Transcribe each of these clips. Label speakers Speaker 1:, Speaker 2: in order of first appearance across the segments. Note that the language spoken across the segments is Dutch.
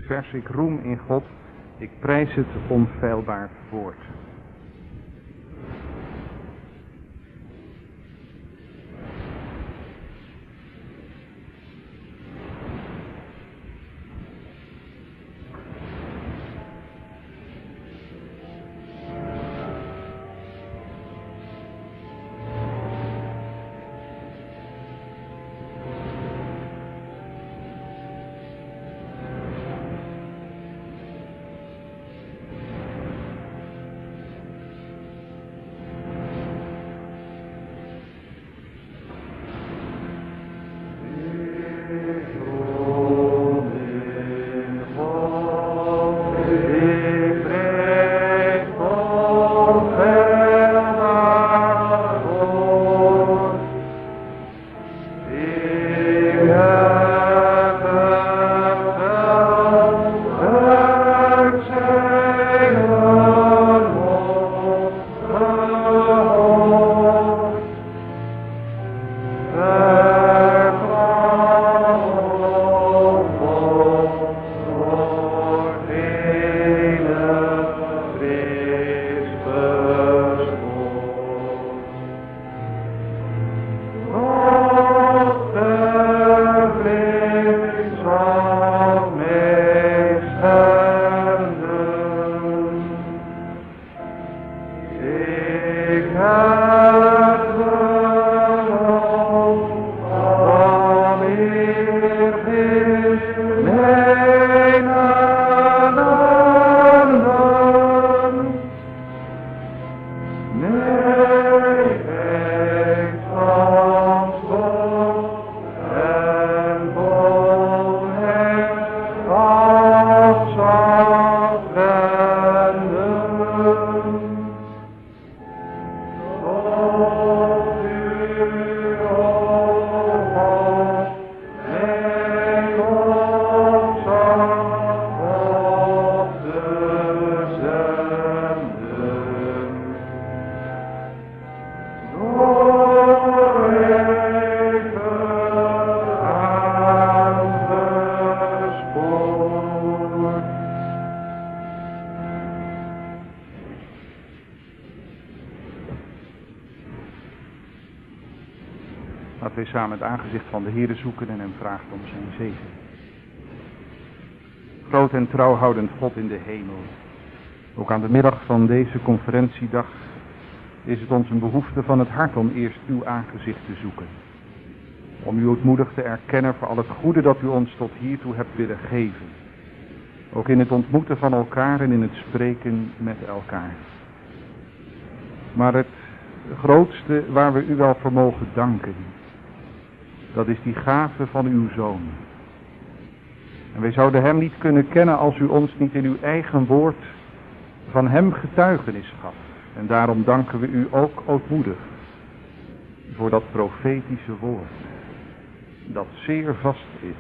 Speaker 1: vers: ik roem in God, ik prijs het onfeilbaar woord. Laten we samen het aangezicht van de Heere zoeken en hem vragen om zijn zegen. Groot en trouwhoudend God in de hemel. Ook aan de middag van deze conferentiedag is het ons een behoefte van het hart om eerst uw aangezicht te zoeken. Om u ootmoedig te erkennen voor al het goede dat u ons tot hiertoe hebt willen geven. Ook in het ontmoeten van elkaar en in het spreken met elkaar. Maar het grootste waar we u wel voor mogen danken, dat is die gave van uw Zoon. En wij zouden hem niet kunnen kennen als u ons niet in uw eigen woord van hem getuigenis gaf. En daarom danken we u ook ootmoedig voor dat profetische woord, dat zeer vast is.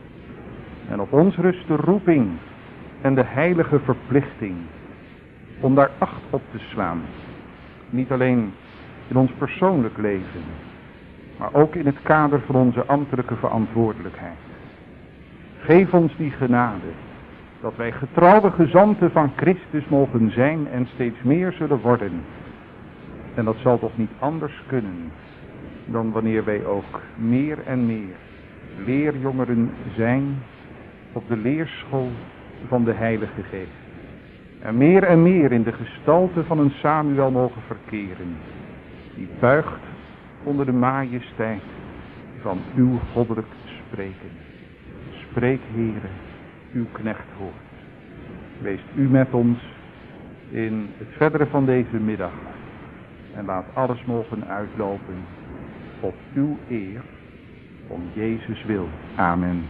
Speaker 1: En op ons rust de roeping en de heilige verplichting om daar acht op te slaan. Niet alleen in ons persoonlijk leven, maar ook in het kader van onze ambtelijke verantwoordelijkheid. Geef ons die genade, dat wij getrouwe gezanten van Christus mogen zijn en steeds meer zullen worden. En dat zal toch niet anders kunnen dan wanneer wij ook meer en meer leerjongeren zijn op de leerschool van de Heilige Geest. En meer in de gestalte van een Samuel mogen verkeren, die buigt onder de majesteit van uw goddelijk spreken. Spreek, Heere, uw knecht hoort. Wees u met ons in het verdere van deze middag en laat alles mogen uitlopen op uw eer, om Jezus wil. Amen.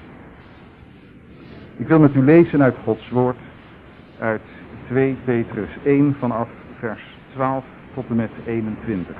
Speaker 1: Ik wil met u lezen uit Gods woord, uit 2 Petrus 1 vanaf vers 12 tot en met 21.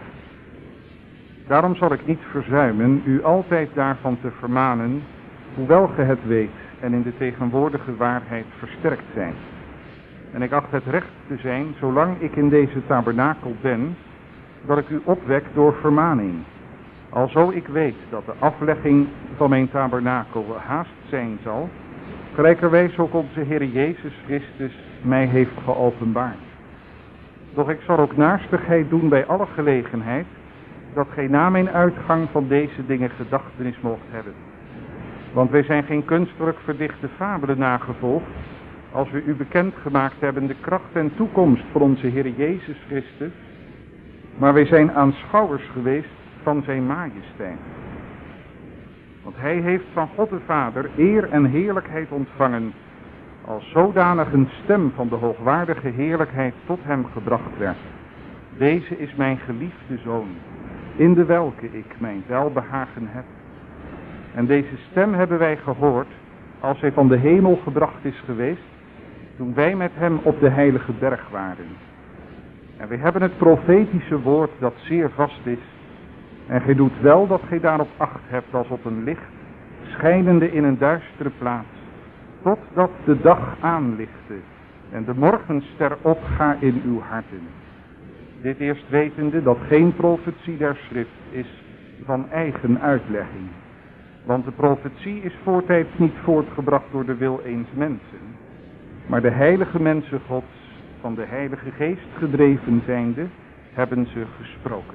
Speaker 1: Daarom zal ik niet verzuimen u altijd daarvan te vermanen, hoewel ge het weet en in de tegenwoordige waarheid versterkt zijn. En ik acht het recht te zijn, zolang ik in deze tabernakel ben, dat ik u opwek door vermaning. Alzo ik weet dat de aflegging van mijn tabernakel haast zijn zal, gelijkerwijs ook onze Heer Jezus Christus mij heeft geopenbaard. Doch ik zal ook naastigheid doen bij alle gelegenheid, dat gij na mijn uitgang van deze dingen gedachtenis moogt hebben. Want wij zijn geen kunstwerk verdichte fabelen nagevolgd, als we u bekend gemaakt hebben de kracht en toekomst van onze Heer Jezus Christus, maar wij zijn aanschouwers geweest van zijn majesteit. Want hij heeft van God de Vader eer en heerlijkheid ontvangen, als zodanig een stem van de hoogwaardige heerlijkheid tot hem gebracht werd. Deze is mijn geliefde Zoon, in de welke ik mijn welbehagen heb. En deze stem hebben wij gehoord, als hij van de hemel gebracht is geweest, toen wij met hem op de heilige berg waren. En wij hebben het profetische woord dat zeer vast is, en gij doet wel dat gij daarop acht hebt als op een licht, schijnende in een duistere plaats, totdat de dag aanlichte en de morgenster opga in uw harten. Dit eerst wetende dat geen profetie der schrift is van eigen uitlegging. Want de profetie is voortijds niet voortgebracht door de wil eens mensen, maar de heilige mensen Gods, van de Heilige Geest gedreven zijnde, hebben ze gesproken.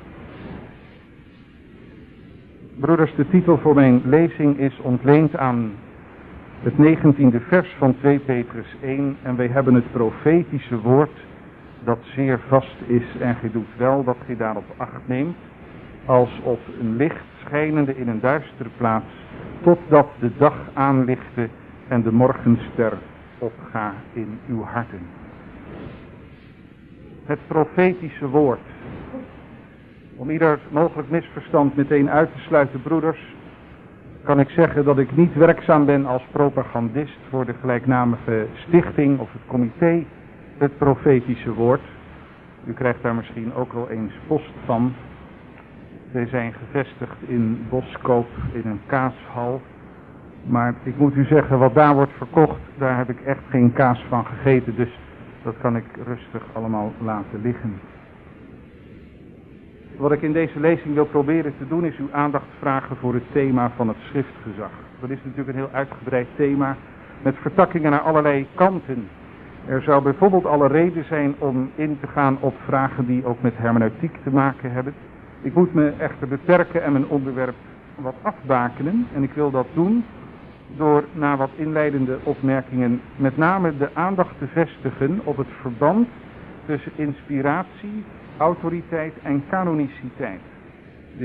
Speaker 1: Broeders, de titel voor mijn lezing is ontleend aan het 19e vers van 2 Petrus 1. En wij hebben het profetische woord dat zeer vast is. En gij doet wel dat gij daarop acht neemt, als op een licht schijnende in een duistere plaats, totdat de dag aanlichte en de morgenster opga in uw harten. Het profetische woord. Om ieder mogelijk misverstand meteen uit te sluiten, broeders, kan ik zeggen dat ik niet werkzaam ben als propagandist voor de gelijknamige stichting of het comité, het profetische woord. U krijgt daar misschien ook wel eens post van. Wij zijn gevestigd in Boskoop in een kaashal. Maar ik moet u zeggen, wat daar wordt verkocht, daar heb ik echt geen kaas van gegeten. Dus dat kan ik rustig allemaal laten liggen. Wat ik in deze lezing wil proberen te doen is uw aandacht vragen voor het thema van het schriftgezag. Dat is natuurlijk een heel uitgebreid thema met vertakkingen naar allerlei kanten. Er zou bijvoorbeeld alle reden zijn om in te gaan op vragen die ook met hermeneutiek te maken hebben. Ik moet me echter beperken en mijn onderwerp wat afbakenen. En ik wil dat doen door na wat inleidende opmerkingen met name de aandacht te vestigen op het verband tussen inspiratie, autoriteit en canoniciteit. De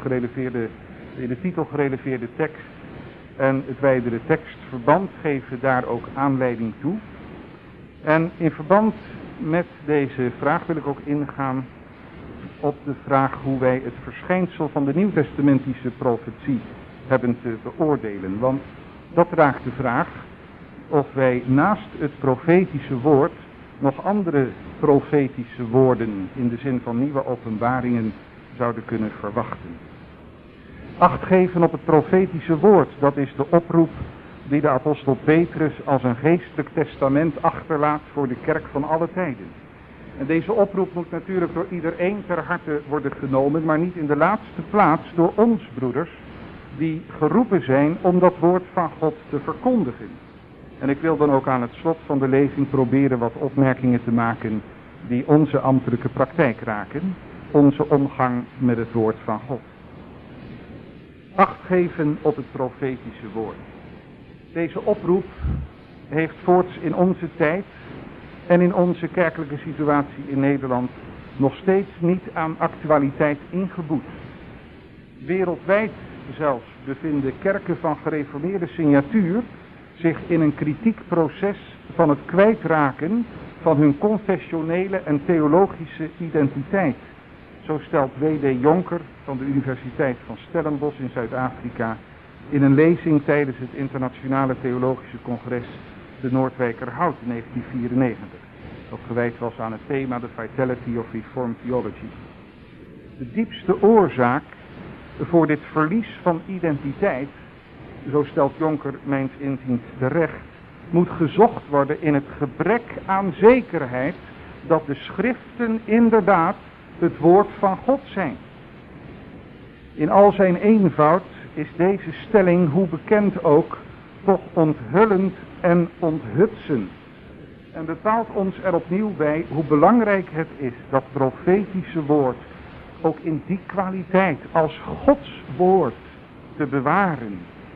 Speaker 1: in de titel gereleveerde tekst en het wijdere tekstverband geven daar ook aanleiding toe. En in verband met deze vraag wil ik ook ingaan op de vraag hoe wij het verschijnsel van de nieuwtestamentische profetie hebben te beoordelen. Want dat raakt de vraag of wij naast het profetische woord nog andere profetische woorden in de zin van nieuwe openbaringen zouden kunnen verwachten. Acht geven op het profetische woord, dat is de oproep die de apostel Petrus als een geestelijk testament achterlaat voor de kerk van alle tijden. En deze oproep moet natuurlijk door iedereen ter harte worden genomen, maar niet in de laatste plaats door ons, broeders, die geroepen zijn om dat woord van God te verkondigen. En ik wil dan ook aan het slot van de lezing proberen wat opmerkingen te maken die onze ambtelijke praktijk raken, onze omgang met het woord van God. Acht geven op het profetische woord. Deze oproep heeft voorts in onze tijd en in onze kerkelijke situatie in Nederland nog steeds niet aan actualiteit ingeboet. Wereldwijd zelfs bevinden kerken van gereformeerde signatuur zich in een kritiek proces van het kwijtraken van hun confessionele en theologische identiteit. Zo stelt W.D. Jonker van de Universiteit van Stellenbosch in Zuid-Afrika in een lezing tijdens het Internationale Theologische Congres de Noordwijkerhout in 1994. Dat gewijd was aan het thema The Vitality of Reformed Theology. De diepste oorzaak voor dit verlies van identiteit, zo stelt Jonker mijns inziens terecht, moet gezocht worden in het gebrek aan zekerheid dat de schriften inderdaad het woord van God zijn. In al zijn eenvoud is deze stelling, hoe bekend ook, toch onthullend en onthutsend. En bepaalt ons er opnieuw bij hoe belangrijk het is dat profetische woord ook in die kwaliteit als Gods woord te bewaren.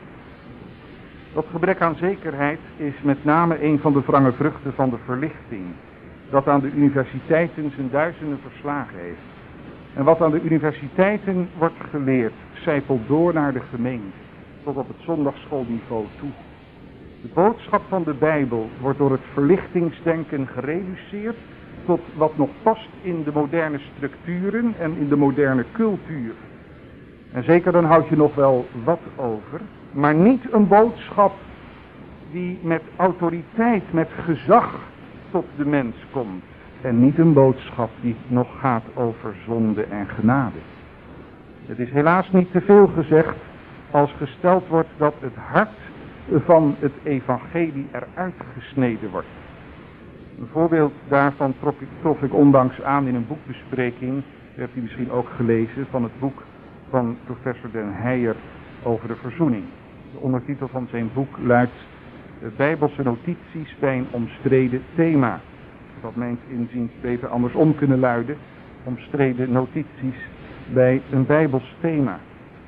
Speaker 1: Dat gebrek aan zekerheid is met name een van de wrange vruchten van de verlichting, dat aan de universiteiten zijn duizenden verslagen heeft. En wat aan de universiteiten wordt geleerd, zijpelt door naar de gemeente, tot op het zondagsschoolniveau toe. De boodschap van de Bijbel wordt door het verlichtingsdenken gereduceerd tot wat nog past in de moderne structuren en in de moderne cultuur. En zeker dan houd je nog wel wat over, maar niet een boodschap die met autoriteit, met gezag tot de mens komt. En niet een boodschap die nog gaat over zonde en genade. Het is helaas niet te veel gezegd als gesteld wordt dat het hart van het evangelie eruit gesneden wordt. Een voorbeeld daarvan trof ik onlangs aan in een boekbespreking, dat hebt u misschien ook gelezen, van het boek van professor Den Heijer over de verzoening. De ondertitel van zijn boek luidt Bijbelse notities bij een omstreden thema. Dat mijns inziens beter andersom kunnen luiden, omstreden notities bij een Bijbels thema.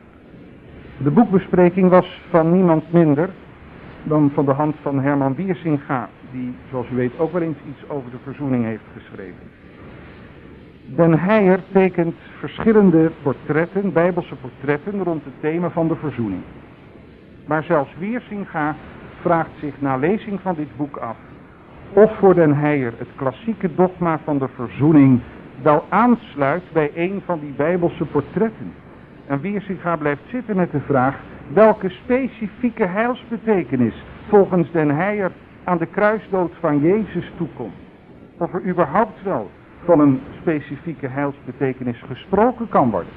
Speaker 1: De boekbespreking was van niemand minder dan van de hand van Herman Wiersinga, die zoals u weet ook wel eens iets over de verzoening heeft geschreven. Den Heijer tekent verschillende portretten, Bijbelse portretten rond het thema van de verzoening. Maar zelfs Wiersinga vraagt zich na lezing van dit boek af of voor Den Heijer het klassieke dogma van de verzoening wel aansluit bij een van die Bijbelse portretten. En Wiersinga blijft zitten met de vraag welke specifieke heilsbetekenis volgens Den Heijer aan de kruisdood van Jezus toekomt. Of er überhaupt wel van een specifieke heilsbetekenis gesproken kan worden.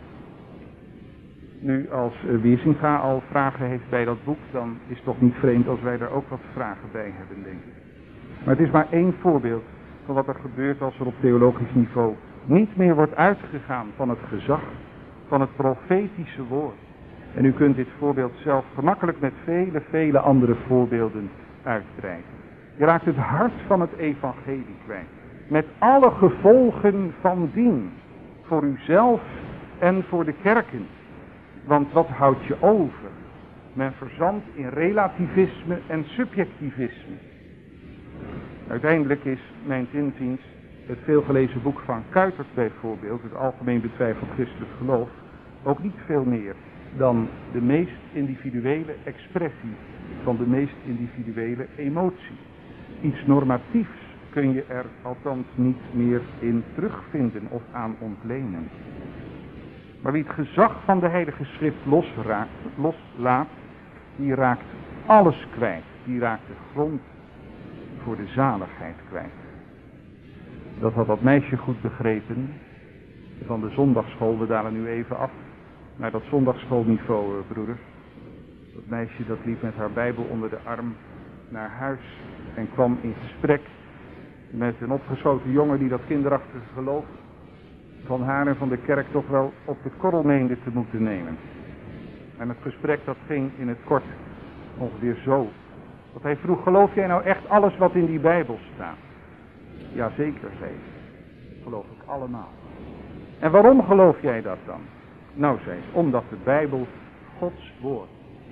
Speaker 1: Nu, als Wiersinga al vragen heeft bij dat boek, dan is het toch niet vreemd als wij daar ook wat vragen bij hebben, denk ik. Maar het is maar één voorbeeld van wat er gebeurt als er op theologisch niveau niet meer wordt uitgegaan van het gezag, van het profetische woord. En u kunt dit voorbeeld zelf gemakkelijk met vele andere voorbeelden uitbreiden. Je raakt het hart van het evangelie kwijt. Met alle gevolgen van dien. Voor uzelf en voor de kerken. Want wat houdt je over? Men verzandt in relativisme en subjectivisme. Uiteindelijk is, mijns inziens, het veelgelezen boek van Kuijpers bijvoorbeeld, het algemeen betwijfeld christelijk geloof, ook niet veel meer dan de meest individuele expressie van de meest individuele emotie. Iets normatiefs kun je er althans niet meer in terugvinden of aan ontlenen. Maar wie het gezag van de Heilige Schrift loslaat, die raakt alles kwijt. Die raakt de grond voor de zaligheid kwijt. Dat had dat meisje goed begrepen van de zondagsschool. We dalen nu even af naar dat zondagsschoolniveau, broeders. Dat meisje dat liep met haar Bijbel onder de arm naar huis en kwam in gesprek met een opgeschoten jongen die dat kinderachtige geloof van haar en van de kerk toch wel op de korrel meende te moeten nemen. En het gesprek dat ging in het kort ongeveer zo. Dat hij vroeg, geloof jij nou echt alles wat in die Bijbel staat? Jazeker, zei ze. Geloof ik allemaal. En waarom geloof jij dat dan? Nou, zei ze, omdat de Bijbel Gods woord.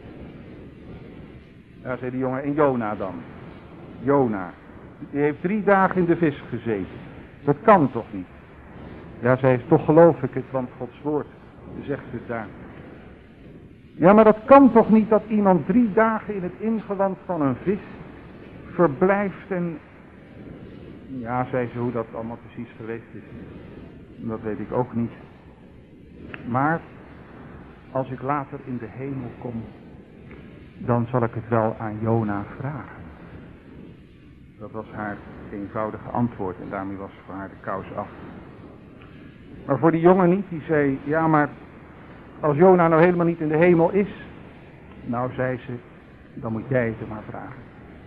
Speaker 1: Ja, zei de jongen, en Jona dan? Jona, die heeft 3 dagen in de vis gezeten. Dat kan toch niet? Ja, zei ze, toch geloof ik het, want Gods woord zegt het daar. Ja, maar dat kan toch niet dat iemand 3 dagen in het ingewand van een vis verblijft en... Ja, zei ze, hoe dat allemaal precies geweest is. Dat weet ik ook niet. Maar als ik later in de hemel kom, dan zal ik het wel aan Jona vragen. Dat was haar eenvoudige antwoord en daarmee was voor haar de kous af. Maar voor die jongen niet, die zei, ja maar als Jona nou helemaal niet in de hemel is, nou zei ze, dan moet jij het er maar vragen.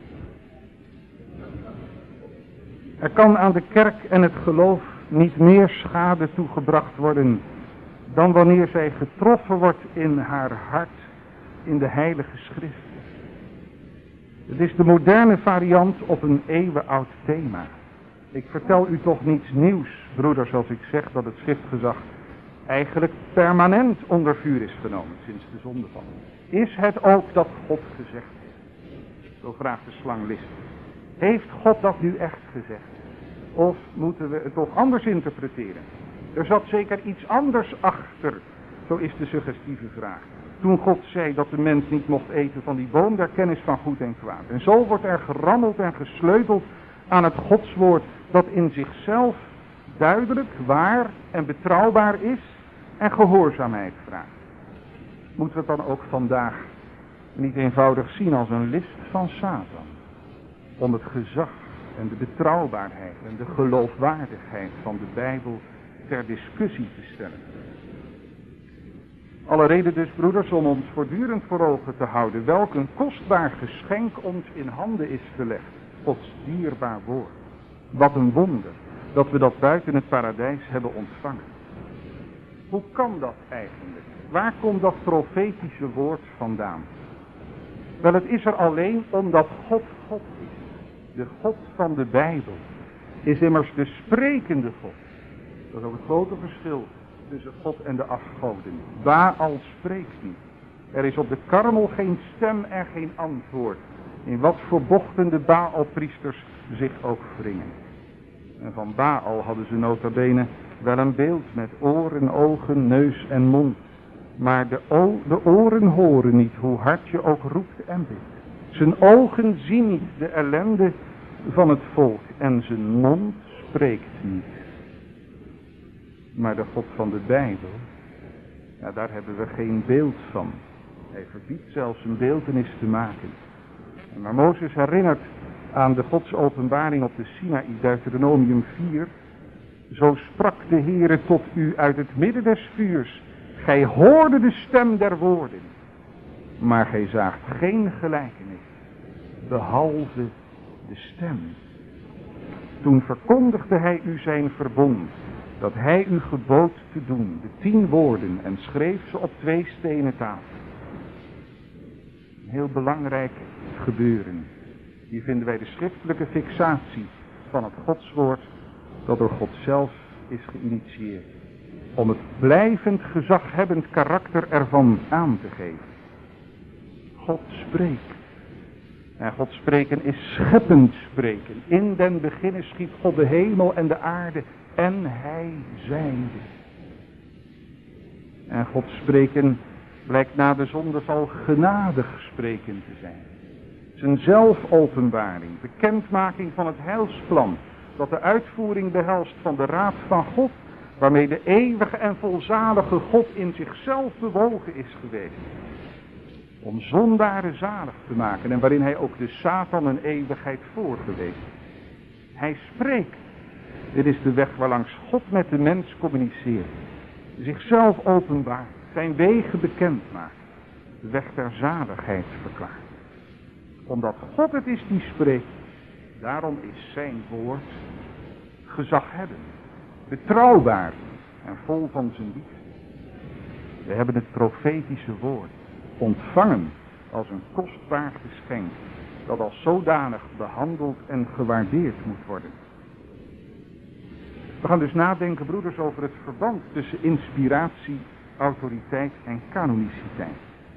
Speaker 1: Er kan aan de kerk en het geloof niet meer schade toegebracht worden dan wanneer zij getroffen wordt in haar hart in de heilige schrift. Het is de moderne variant op een eeuwenoud thema. Ik vertel u toch niets nieuws, broeders, als ik zeg dat het schriftgezag eigenlijk permanent onder vuur is genomen sinds de zondeval. Is het ook dat God gezegd heeft? Zo vraagt de slang listig. Heeft God dat nu echt gezegd? Of moeten we het toch anders interpreteren? Er zat zeker iets anders achter, zo is de suggestieve vraag. Toen God zei dat de mens niet mocht eten van die boom der kennis van goed en kwaad. En zo wordt er gerammeld en gesleuteld aan het godswoord dat in zichzelf duidelijk, waar en betrouwbaar is en gehoorzaamheid vraagt. Moeten we het dan ook vandaag niet eenvoudig zien als een list van Satan? Om het gezag en de betrouwbaarheid en de geloofwaardigheid van de Bijbel ter discussie te stellen. Alle reden dus, broeders, om ons voortdurend voor ogen te houden welk een kostbaar geschenk ons in handen is gelegd. Gods dierbaar woord. Wat een wonder dat we dat buiten het paradijs hebben ontvangen. Hoe kan dat eigenlijk? Waar komt dat profetische woord vandaan? Wel, het is er alleen omdat God God is. De God van de Bijbel is immers de sprekende God. Dat is ook het grote verschil tussen God en de afgoden. Baal spreekt niet. Er is op de Karmel geen stem en geen antwoord. In wat voor bochten de Baalpriesters zich ook wringen. En van Baal hadden ze nota bene wel een beeld met oren, ogen, neus en mond. Maar de oren horen niet hoe hard je ook roept en bidt. Zijn ogen zien niet de ellende van het volk en zijn mond spreekt niet. Maar de God van de Bijbel, ja, daar hebben we geen beeld van. Hij verbiedt zelfs een beeltenis te maken. Maar Mozes herinnert aan de Godsopenbaring op de Sinaï, Deuteronomium 4. Zo sprak de Heere tot u uit het midden des vuurs. Gij hoorde de stem der woorden, maar gij zaagt geen gelijkenis, behalve de stem. Toen verkondigde hij u zijn verbond, dat hij u gebood te doen, de 10 woorden, en schreef ze op 2 stenen tafels. Een heel belangrijk gebeuren. Hier vinden wij de schriftelijke fixatie van het godswoord dat door God zelf is geïnitieerd. Om het blijvend gezaghebbend karakter ervan aan te geven. God spreekt. En God spreken is scheppend spreken. In den beginnen schiep God de hemel en de aarde en hij zeide. En God spreken blijkt na de zondeval genadig spreken te zijn. Zijn zelfopenbaring, bekendmaking van het heilsplan, dat de uitvoering behelst van de raad van God, waarmee de eeuwige en volzalige God in zichzelf bewogen is geweest. Om zondaren zalig te maken en waarin hij ook de Satan een eeuwigheid voorgeweest. Hij spreekt. Dit is de weg waarlangs God met de mens communiceert. Zichzelf openbaart, zijn wegen bekend maakt. De weg der zaligheid verklaart. Omdat God het is die spreekt, daarom is zijn woord gezaghebbend, betrouwbaar en vol van zijn liefde. We hebben het profetische woord ontvangen als een kostbaar geschenk, dat als zodanig behandeld en gewaardeerd moet worden. We gaan dus nadenken, broeders, over het verband tussen inspiratie, autoriteit en canoniciteit.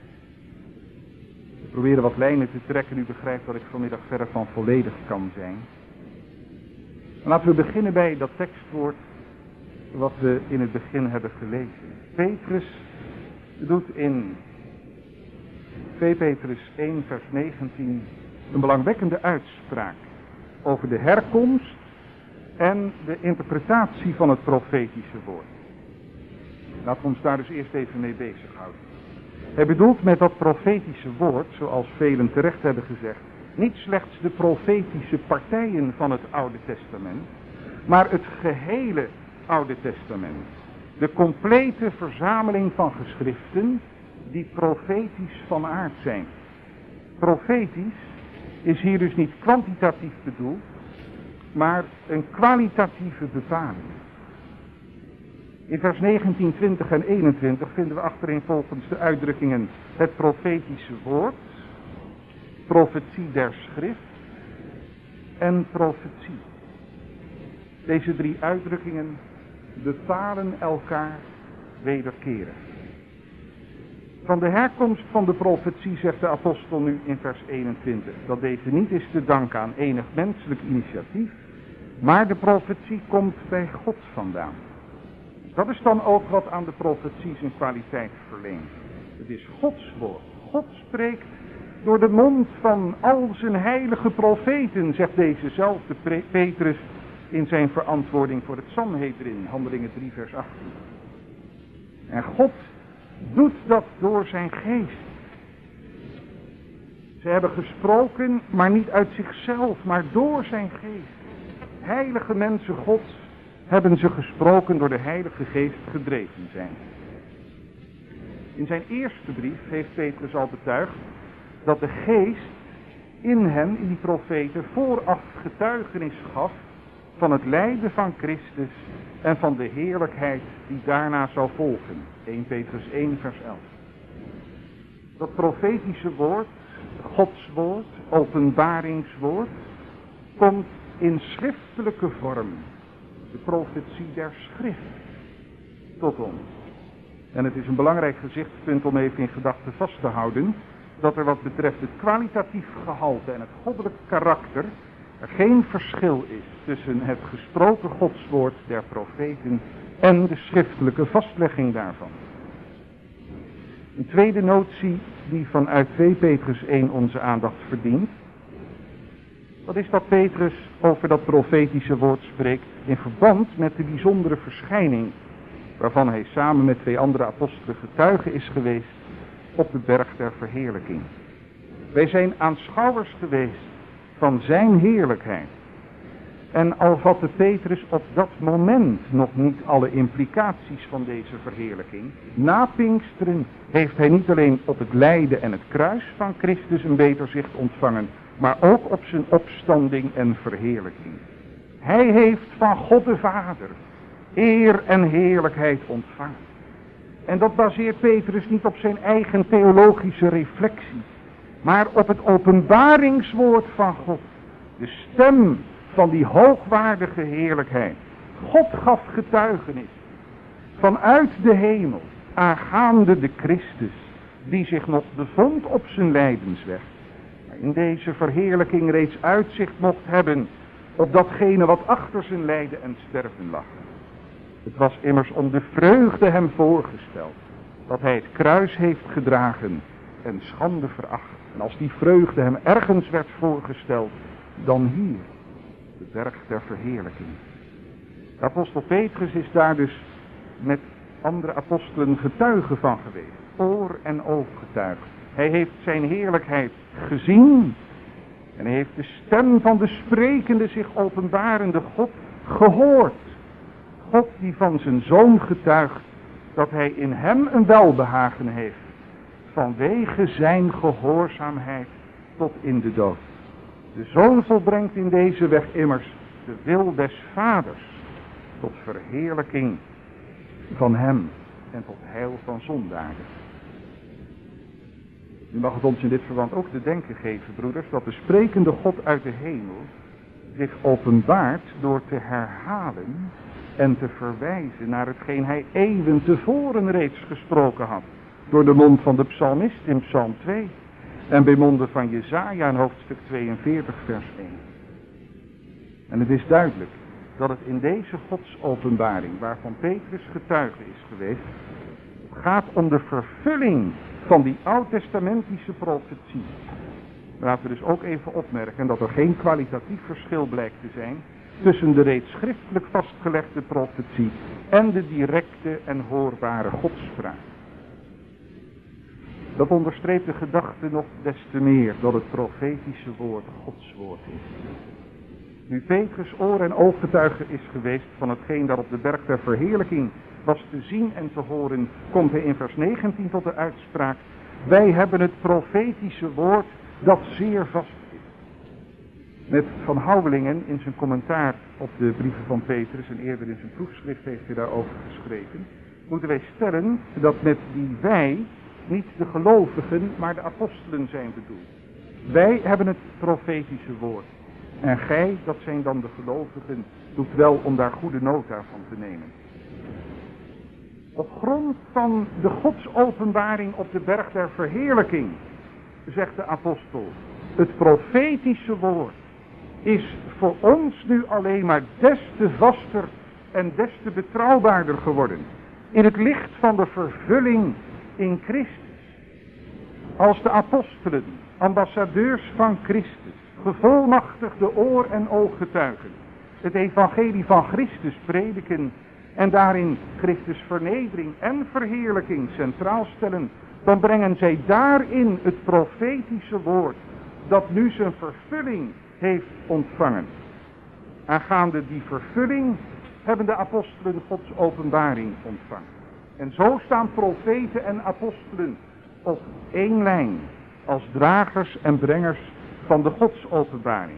Speaker 1: We proberen wat lijnen te trekken. U begrijpt dat ik vanmiddag verre van volledig kan zijn. Laten we beginnen bij dat tekstwoord wat we in het begin hebben gelezen. Petrus doet in 2 Petrus 1 vers 19 een belangwekkende uitspraak over de herkomst en de interpretatie van het profetische woord. Laten we ons daar dus eerst even mee bezighouden. Hij bedoelt met dat profetische woord, zoals velen terecht hebben gezegd, niet slechts de profetische partijen van het Oude Testament, maar het gehele Oude Testament. De complete verzameling van geschriften die profetisch van aard zijn. Profetisch is hier dus niet kwantitatief bedoeld, maar een kwalitatieve bepaling. In vers 19, 20 en 21 vinden we achtereenvolgens de uitdrukkingen het profetische woord, profetie der schrift en profetie. Deze drie uitdrukkingen bepalen elkaar wederkerig. Van de herkomst van de profetie zegt de apostel nu in vers 21, dat deze niet is te danken aan enig menselijk initiatief, maar de profetie komt bij God vandaan. Dat is dan ook wat aan de profetie zijn kwaliteit verleent. Het is Gods woord. God spreekt door de mond van al zijn heilige profeten, zegt dezezelfde Petrus in zijn verantwoording voor het Sanhedrin, Handelingen 3 vers 18. En God doet dat door zijn geest. Ze hebben gesproken, maar niet uit zichzelf, maar door zijn geest. Heilige mensen Gods hebben ze gesproken door de Heilige Geest gedreven zijn. In zijn eerste brief heeft Petrus al betuigd dat de Geest in hen, in die profeten, vooraf getuigenis gaf van het lijden van Christus en van de heerlijkheid die daarna zou volgen. 1 Petrus 1 vers 11. Dat profetische woord, Gods woord, openbaringswoord, komt in schriftelijke vorm, de profetie der schrift, tot ons. En het is een belangrijk gezichtspunt om even in gedachten vast te houden, dat er wat betreft het kwalitatief gehalte en het goddelijk karakter er geen verschil is tussen het gesproken godswoord der profeten en de schriftelijke vastlegging daarvan. Een tweede notie die vanuit 2 Petrus 1 onze aandacht verdient, dat is dat Petrus over dat profetische woord spreekt in verband met de bijzondere verschijning waarvan hij samen met 2 andere apostelen getuige is geweest op de berg der verheerlijking. Wij zijn aanschouwers geweest van zijn heerlijkheid. En al vatte Petrus op dat moment nog niet alle implicaties van deze verheerlijking, na Pinksteren heeft hij niet alleen op het lijden en het kruis van Christus een beter zicht ontvangen, maar ook op zijn opstanding en verheerlijking. Hij heeft van God de Vader eer en heerlijkheid ontvangen. En dat baseert Petrus niet op zijn eigen theologische reflectie, maar op het openbaringswoord van God. De stem van die hoogwaardige heerlijkheid. God gaf getuigenis vanuit de hemel aangaande de Christus die zich nog bevond op zijn lijdensweg. Maar in deze verheerlijking reeds uitzicht mocht hebben op datgene wat achter zijn lijden en sterven lag. Het was immers om de vreugde hem voorgesteld dat hij het kruis heeft gedragen en schande veracht. En als die vreugde hem ergens werd voorgesteld, dan hier, de berg der verheerlijking. De apostel Petrus is daar dus met andere apostelen getuige van geweest, oor en ooggetuige. Hij heeft zijn heerlijkheid gezien en hij heeft de stem van de sprekende, zich openbarende God gehoord. God die van zijn Zoon getuigt dat hij in hem een welbehagen heeft, vanwege zijn gehoorzaamheid tot in de dood. De Zoon volbrengt in deze weg immers de wil des Vaders, tot verheerlijking van hem en tot heil van zondaren. Nu mag het ons in dit verband ook te denken geven, broeders, dat de sprekende God uit de hemel zich openbaart door te herhalen en te verwijzen naar hetgeen hij eeuwen tevoren reeds gesproken had, door de mond van de psalmist in Psalm 2 en bij monden van Jesaja in hoofdstuk 42 vers 1. En het is duidelijk dat het in deze godsopenbaring, waarvan Petrus getuige is geweest, gaat om de vervulling van die oud-testamentische profetie. Laten we dus ook even opmerken dat er geen kwalitatief verschil blijkt te zijn tussen de reeds schriftelijk vastgelegde profetie en de directe en hoorbare godspraak. Dat onderstreept de gedachte nog des te meer dat het profetische woord Gods woord is. Nu Petrus oor en ooggetuige is geweest van hetgeen dat op de berg der verheerlijking was te zien en te horen, komt hij in vers 19 tot de uitspraak: wij hebben het profetische woord dat zeer vast is. Met Van Houwelingen in zijn commentaar op de brieven van Petrus en eerder in zijn proefschrift heeft hij daarover geschreven, moeten wij stellen dat met die wij niet de gelovigen, maar de apostelen zijn bedoeld. Wij hebben het profetische woord. En gij, dat zijn dan de gelovigen, doet wel om daar goede nota van te nemen. Op grond van de godsopenbaring op de berg der verheerlijking, zegt de apostel, het profetische woord is voor ons nu alleen maar des te vaster en des te betrouwbaarder geworden. In het licht van de vervulling in Christus. Als de apostelen, ambassadeurs van Christus, gevolmachtigde oor- en ooggetuigen, het evangelie van Christus prediken en daarin Christus vernedering en verheerlijking centraal stellen, dan brengen zij daarin het profetische woord dat nu zijn vervulling heeft ontvangen. Aangaande die vervulling hebben de apostelen Gods openbaring ontvangen. En zo staan profeten en apostelen op één lijn als dragers en brengers van de godsopenbaring.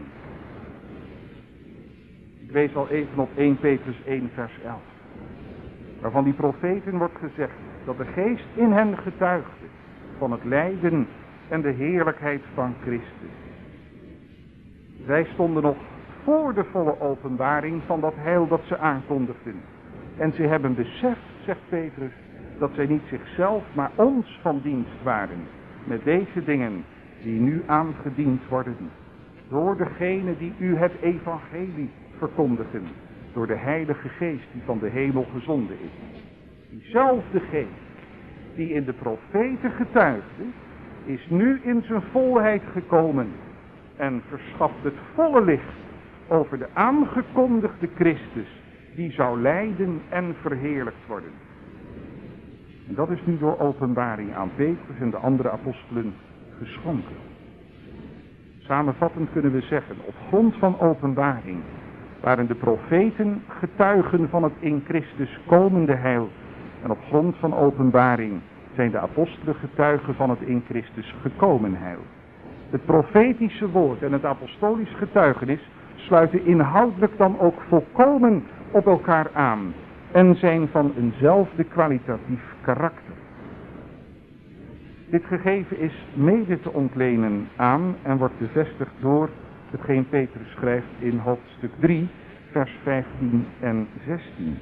Speaker 1: Ik wees al even op 1 Petrus 1 vers 11. Waarvan die profeten wordt gezegd dat de geest in hen getuigde van het lijden en de heerlijkheid van Christus. Zij stonden nog voor de volle openbaring van dat heil dat ze aankondigden. En ze hebben beseft, zegt Petrus, dat zij niet zichzelf, maar ons van dienst waren. Met deze dingen die nu aangediend worden. Door degene die u het evangelie verkondigen. Door de Heilige Geest die van de hemel gezonden is. Diezelfde Geest die in de profeten getuigde, is nu in zijn volheid gekomen. En verschaft het volle licht over de aangekondigde Christus, die zou lijden en verheerlijkt worden. En dat is nu door openbaring aan Petrus en de andere apostelen geschonken. Samenvattend kunnen we zeggen, op grond van openbaring waren de profeten getuigen van het in Christus komende heil. En op grond van openbaring zijn de apostelen getuigen van het in Christus gekomen heil. Het profetische woord en het apostolisch getuigenis sluiten inhoudelijk dan ook volkomen op elkaar aan en zijn van eenzelfde kwalitatief karakter. Dit gegeven is mede te ontlenen aan en wordt bevestigd door hetgeen Petrus schrijft in hoofdstuk 3, vers 15 en 16.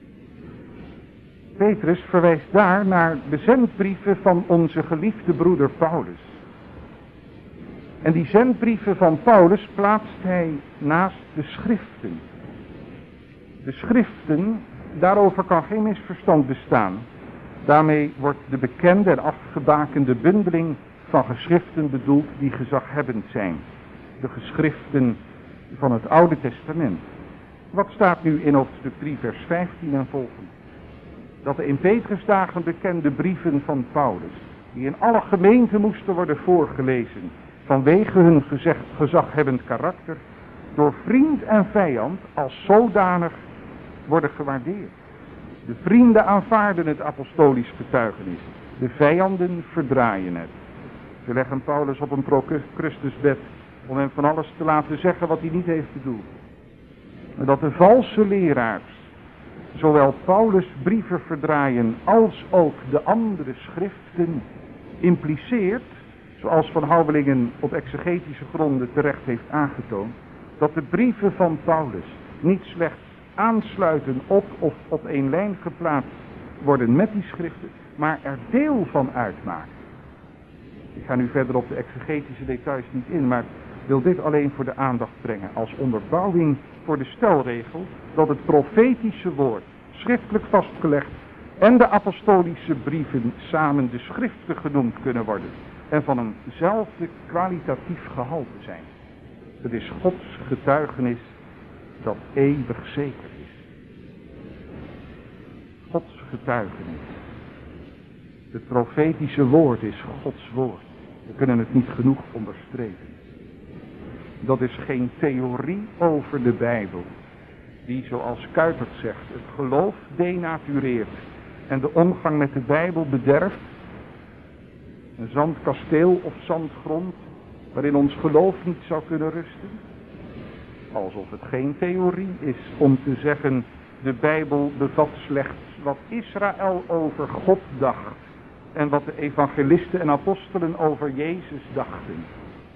Speaker 1: Petrus verwijst daar naar de zendbrieven van onze geliefde broeder Paulus. En die zendbrieven van Paulus plaatst hij naast de schriften. De schriften, daarover kan geen misverstand bestaan. Daarmee wordt de bekende en afgebakende bundeling van geschriften bedoeld die gezaghebbend zijn. De geschriften van het Oude Testament. Wat staat nu in hoofdstuk 3 vers 15 en volgende? Dat de in Petrusdagen bekende brieven van Paulus, die in alle gemeenten moesten worden voorgelezen, vanwege hun gezaghebbend karakter, door vriend en vijand als zodanig worden gewaardeerd. De vrienden aanvaarden het apostolisch getuigenis, de vijanden verdraaien het. Ze leggen Paulus op een pro-Christusbed om hem van alles te laten zeggen wat hij niet heeft bedoeld. En dat de valse leraars zowel Paulus' brieven verdraaien als ook de andere schriften impliceert, zoals Van Houwelingen op exegetische gronden terecht heeft aangetoond, dat de brieven van Paulus niet slechts aansluiten op of op één lijn geplaatst worden met die schriften, maar er deel van uitmaken. Ik ga nu verder op de exegetische details niet in, maar wil dit alleen voor de aandacht brengen als onderbouwing voor de stelregel dat het profetische woord schriftelijk vastgelegd en de apostolische brieven samen de schriften genoemd kunnen worden en van eenzelfde kwalitatief gehalte zijn. Het is Gods getuigenis dat eeuwig zeker is. Gods getuigenis. Het profetische woord is Gods woord. We kunnen het niet genoeg onderstrepen. Dat is geen theorie over de Bijbel, die zoals Kuipert zegt het geloof denatureert en de omgang met de Bijbel bederft. Een zandkasteel of zandgrond waarin ons geloof niet zou kunnen rusten. Alsof het geen theorie is om te zeggen, de Bijbel bevat slechts wat Israël over God dacht en wat de evangelisten en apostelen over Jezus dachten.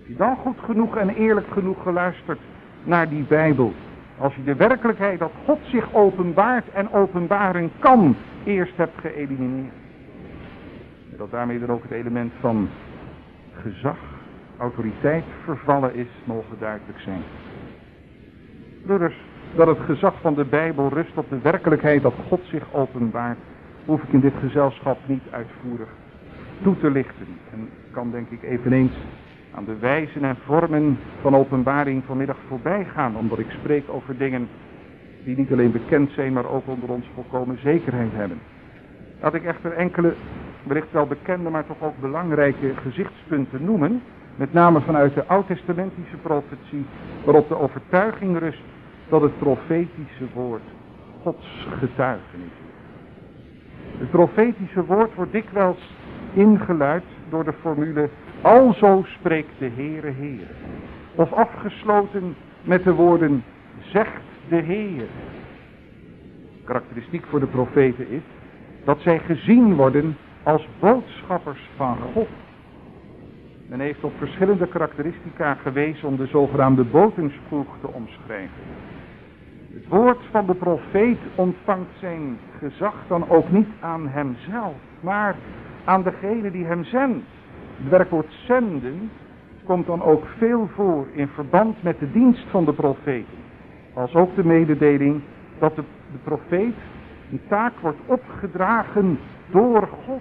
Speaker 1: Heb je dan goed genoeg en eerlijk genoeg geluisterd naar die Bijbel? Als je de werkelijkheid dat God zich openbaart en openbaren kan, eerst hebt geëlimineerd. En dat daarmee dan ook het element van gezag, autoriteit vervallen is, mogen duidelijk zijn. Broeders, dat het gezag van de Bijbel rust op de werkelijkheid dat God zich openbaart, hoef ik in dit gezelschap niet uitvoerig toe te lichten. En kan denk ik eveneens aan de wijzen en vormen van openbaring vanmiddag voorbij gaan, omdat ik spreek over dingen die niet alleen bekend zijn, maar ook onder ons volkomen zekerheid hebben. Laat ik echter enkele, wellicht wel bekende, maar toch ook belangrijke gezichtspunten noemen, met name vanuit de oud-testamentische profetie, waarop de overtuiging rust dat het profetische woord Gods getuigenis is. Het profetische woord wordt dikwijls ingeluid door de formule alzo spreekt de Heere Heer. Of afgesloten met de woorden zegt de Heer. Karakteristiek voor de profeten is dat zij gezien worden als boodschappers van God. Men heeft op verschillende karakteristica gewezen om de zogenaamde botenspoeg te omschrijven. Het woord van de profeet ontvangt zijn gezag dan ook niet aan hemzelf, maar aan degene die hem zendt. Het werkwoord zenden komt dan ook veel voor in verband met de dienst van de profeten. Als ook de mededeling dat de profeet een taak wordt opgedragen door God.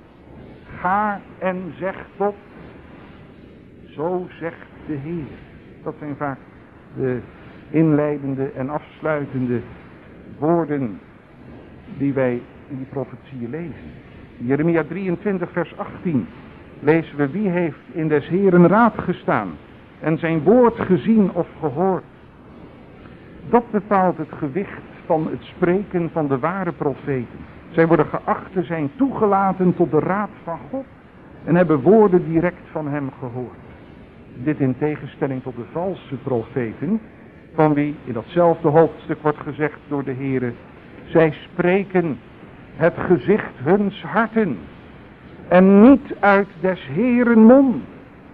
Speaker 1: Ga en zeg tot, zo zegt de Heer. Dat zijn vaak de inleidende en afsluitende woorden die wij in die profetieën lezen. In Jeremia 23 vers 18 lezen we: wie heeft in des Heeren raad gestaan en zijn woord gezien of gehoord. Dat bepaalt het gewicht van het spreken van de ware profeten. Zij worden geacht te zijn toegelaten tot de raad van God en hebben woorden direct van hem gehoord. Dit in tegenstelling tot de valse profeten, van wie in datzelfde hoofdstuk wordt gezegd door de Heere: zij spreken het gezicht huns harten en niet uit des Heeren mond.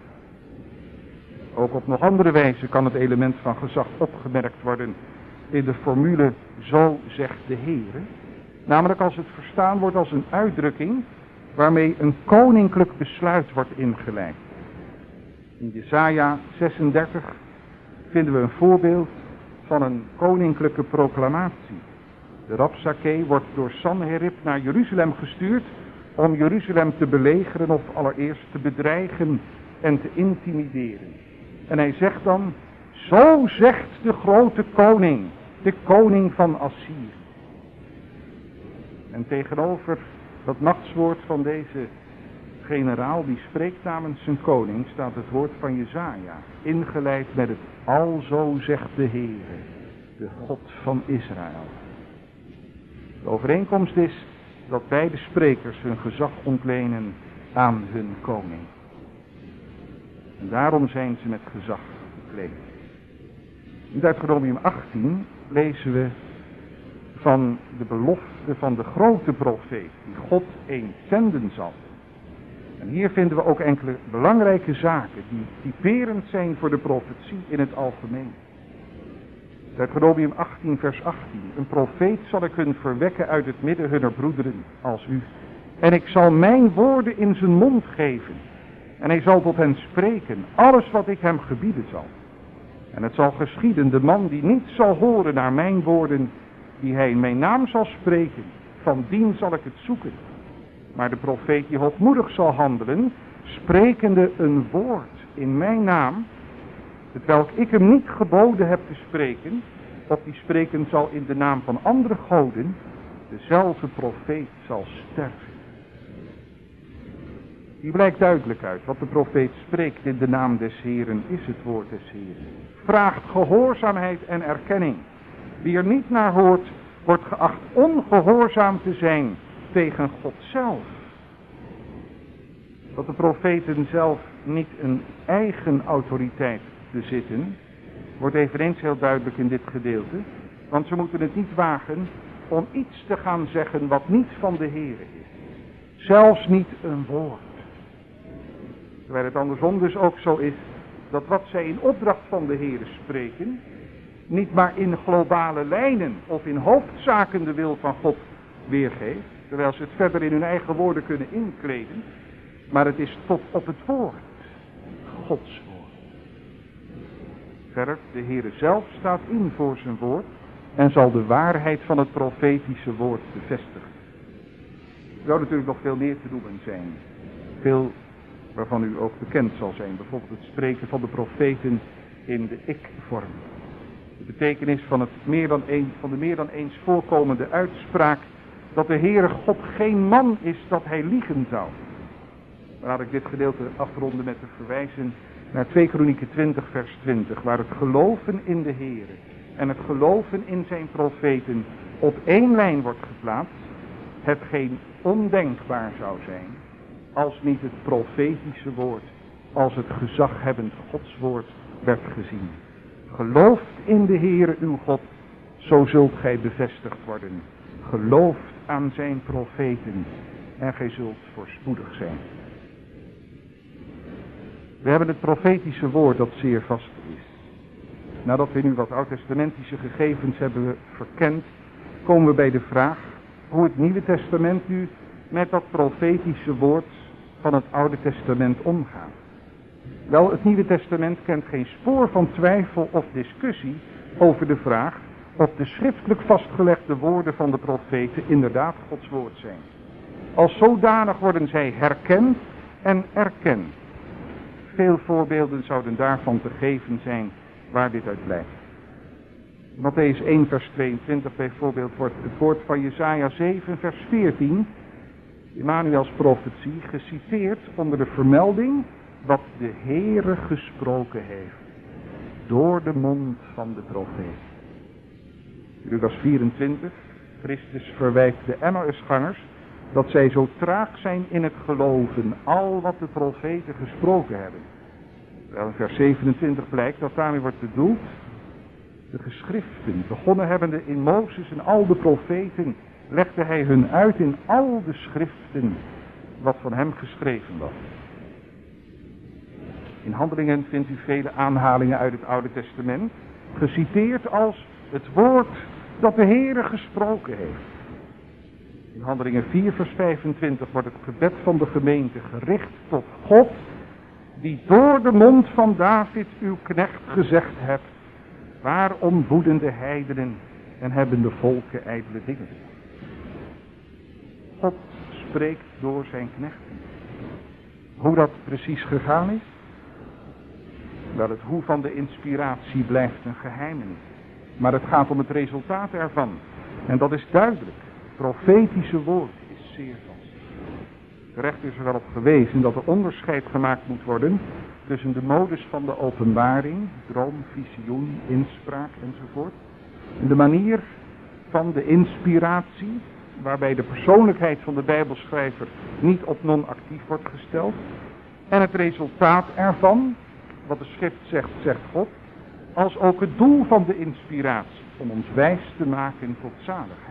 Speaker 1: Ook op nog andere wijze kan het element van gezag opgemerkt worden in de formule zo zegt de Heere. Namelijk als het verstaan wordt als een uitdrukking waarmee een koninklijk besluit wordt ingeleid. In Jesaja 36 vinden we een voorbeeld van een koninklijke proclamatie. De Rapsakee wordt door Sanherib naar Jeruzalem gestuurd om Jeruzalem te belegeren of allereerst te bedreigen en te intimideren. En hij zegt dan: zo zegt de grote koning, de koning van Assyrië. En tegenover dat machtswoord van deze generaal die spreekt namens zijn koning staat het woord van Jesaja, ingeleid met het alzo zegt de Heere, de God van Israël. De overeenkomst is dat beide sprekers hun gezag ontlenen aan hun koning. En daarom zijn ze met gezag gekleed. In Deuteronomium 18 lezen we van de belofte van de grote profeet die God eens zenden zal. En hier vinden we ook enkele belangrijke zaken die typerend zijn voor de profetie in het algemeen. Deuteronomium 18 vers 18. Een profeet zal ik hun verwekken uit het midden hunner broederen als u. En ik zal mijn woorden in zijn mond geven. En hij zal tot hen spreken, alles wat ik hem gebieden zal. En het zal geschieden, de man die niet zal horen naar mijn woorden, die hij in mijn naam zal spreken, van dien zal ik het zoeken. Maar de profeet die hoogmoedig zal handelen, sprekende een woord in mijn naam, hetwelk ik hem niet geboden heb te spreken, of die spreken zal in de naam van andere goden, dezelfde profeet zal sterven. Hier blijkt duidelijk uit, wat de profeet spreekt in de naam des Heeren is het woord des Heeren. Vraagt gehoorzaamheid en erkenning. Wie er niet naar hoort, wordt geacht ongehoorzaam te zijn tegen God zelf. Dat de profeten zelf niet een eigen autoriteit bezitten, wordt eveneens heel duidelijk in dit gedeelte. Want ze moeten het niet wagen om iets te gaan zeggen wat niet van de Heere is. Zelfs niet een woord. Terwijl het andersom dus ook zo is dat wat zij in opdracht van de Heere spreken, niet maar in globale lijnen of in hoofdzaken de wil van God weergeeft, terwijl ze het verder in hun eigen woorden kunnen inkleden, maar het is tot op het woord, Gods woord. Verder, de Heere zelf staat in voor zijn woord en zal de waarheid van het profetische woord bevestigen. Er zou natuurlijk nog veel meer te noemen zijn. Veel waarvan u ook bekend zal zijn. Bijvoorbeeld het spreken van de profeten in de ik-vorm. De betekenis van de meer dan eens voorkomende uitspraak dat de Heere God geen man is dat hij liegen zou. Maar laat ik dit gedeelte afronden met te verwijzen naar 2 Kronieken 20 vers 20, waar het geloven in de Heere en het geloven in zijn profeten op één lijn wordt geplaatst, hetgeen ondenkbaar zou zijn als niet het profetische woord, als het gezaghebbend Godswoord werd gezien. Gelooft in de Heere uw God, zo zult gij bevestigd worden. Gelooft aan zijn profeten en gij zult voorspoedig zijn. We hebben het profetische woord dat zeer vast is. Nadat we nu wat oud-testamentische gegevens hebben verkend, komen we bij de vraag hoe het Nieuwe Testament nu met dat profetische woord van het Oude Testament omgaat. Wel, het Nieuwe Testament kent geen spoor van twijfel of discussie over de vraag of de schriftelijk vastgelegde woorden van de profeten inderdaad Gods woord zijn. Als zodanig worden zij herkend en erkend. Veel voorbeelden zouden daarvan te geven zijn waar dit uit blijkt. Mattheüs 1 vers 22 bijvoorbeeld wordt het woord van Jesaja 7 vers 14, Immanuels profetie, geciteerd onder de vermelding wat de Heere gesproken heeft door de mond van de profeet. Lucas 24, Christus verwijt de Emmausgangers dat zij zo traag zijn in het geloven al wat de profeten gesproken hebben. Terwijl in vers 27 blijkt dat daarmee wordt bedoeld de geschriften, begonnen hebbende in Mozes en al de profeten, legde hij hun uit in al de schriften wat van hem geschreven was. In Handelingen vindt u vele aanhalingen uit het Oude Testament, geciteerd als het woord dat de Heere gesproken heeft. In Handelingen 4 vers 25 wordt het gebed van de gemeente gericht tot God, die door de mond van David uw knecht gezegd hebt, waarom woeden de heidenen en hebben de volken ijdele dingen. God spreekt door zijn knechten. Hoe dat precies gegaan is? Wel, het hoe van de inspiratie blijft een geheimenis. Maar het gaat om het resultaat ervan. En dat is duidelijk. Het profetische woord is zeer vast. Terecht is er wel op gewezen dat er onderscheid gemaakt moet worden tussen de modus van de openbaring, droom, visioen, inspraak enzovoort, en de manier van de inspiratie, waarbij de persoonlijkheid van de Bijbelschrijver niet op non-actief wordt gesteld, en het resultaat ervan, wat de schrift zegt, zegt God, als ook het doel van de inspiratie, om ons wijs te maken tot zaligheid.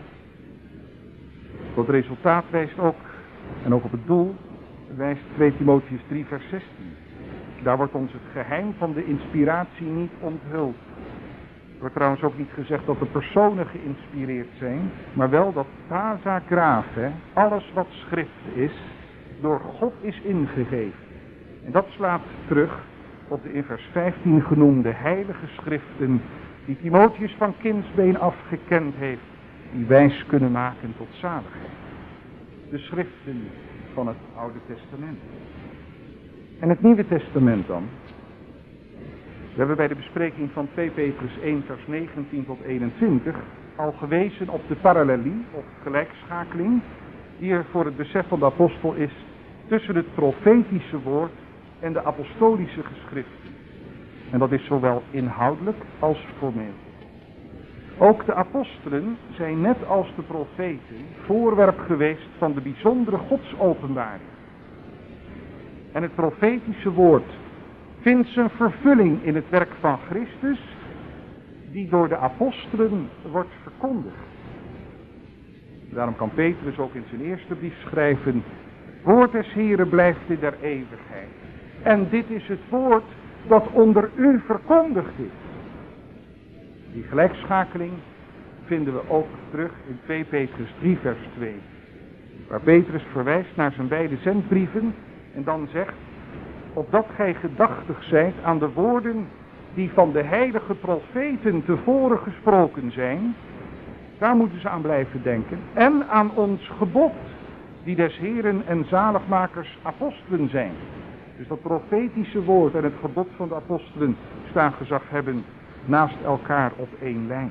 Speaker 1: Tot het resultaat wijst ook, en ook op het doel, wijst 2 Timotheüs 3 vers 16. Daar wordt ons het geheim van de inspiratie niet onthuld. Er wordt trouwens ook niet gezegd dat de personen geïnspireerd zijn, maar wel dat tasa graphe, alles wat schrift is, door God is ingegeven. En dat slaat terug op de in vers 15 genoemde heilige schriften, die Timotheus van kindsbeen af gekend heeft, die wijs kunnen maken tot zaligheid. De schriften van het Oude Testament. En het Nieuwe Testament dan? We hebben bij de bespreking van 2 Petrus 1 vers 19 tot 21 al gewezen op de parallelie of gelijkschakeling die er voor het besef van de apostel is tussen het profetische woord en de apostolische geschriften. En dat is zowel inhoudelijk als formeel. Ook de apostelen zijn net als de profeten voorwerp geweest van de bijzondere godsopenbaring. En het profetische woord vindt zijn vervulling in het werk van Christus, die door de apostelen wordt verkondigd. Daarom kan Petrus ook in zijn eerste brief schrijven: woord des Heren blijft in der eeuwigheid. En dit is het woord dat onder u verkondigd is. Die gelijkschakeling vinden we ook terug in 2 Petrus 3 vers 2. Waar Petrus verwijst naar zijn beide zendbrieven en dan zegt: opdat gij gedachtig zijt aan de woorden die van de heilige profeten tevoren gesproken zijn. Daar moeten ze aan blijven denken. En aan ons gebod, die des Heren en zaligmakers apostelen zijn. Dus dat profetische woord en het gebod van de apostelen staan gezag hebben naast elkaar op één lijn.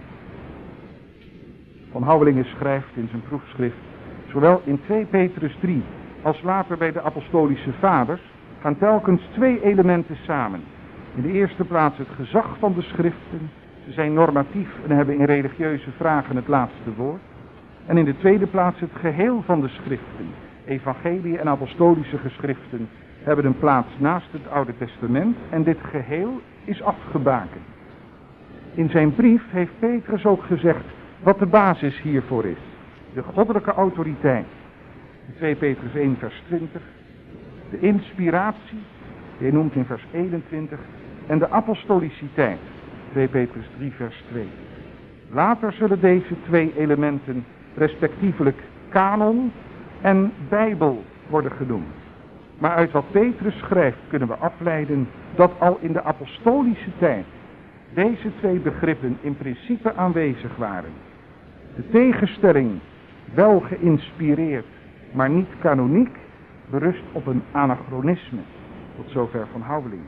Speaker 1: Van Houwelingen schrijft in zijn proefschrift: zowel in 2 Petrus 3 als later bij de apostolische vaders gaan telkens 2 elementen samen. In de eerste plaats het gezag van de schriften. Ze zijn normatief en hebben in religieuze vragen het laatste woord. En in de tweede plaats het geheel van de schriften. Evangelie en apostolische geschriften hebben een plaats naast het Oude Testament en dit geheel is afgebakend. In zijn brief heeft Petrus ook gezegd wat de basis hiervoor is. De goddelijke autoriteit. In 2 Petrus 1 vers 20. De inspiratie, die hij noemt in vers 21. En de apostoliciteit. 2 Petrus 3 vers 2. Later zullen deze 2 elementen respectievelijk kanon en Bijbel worden genoemd. Maar uit wat Petrus schrijft kunnen we afleiden dat al in de apostolische tijd deze 2 begrippen in principe aanwezig waren. De tegenstelling, wel geïnspireerd, maar niet kanoniek, berust op een anachronisme. Tot zover van Houwelingen.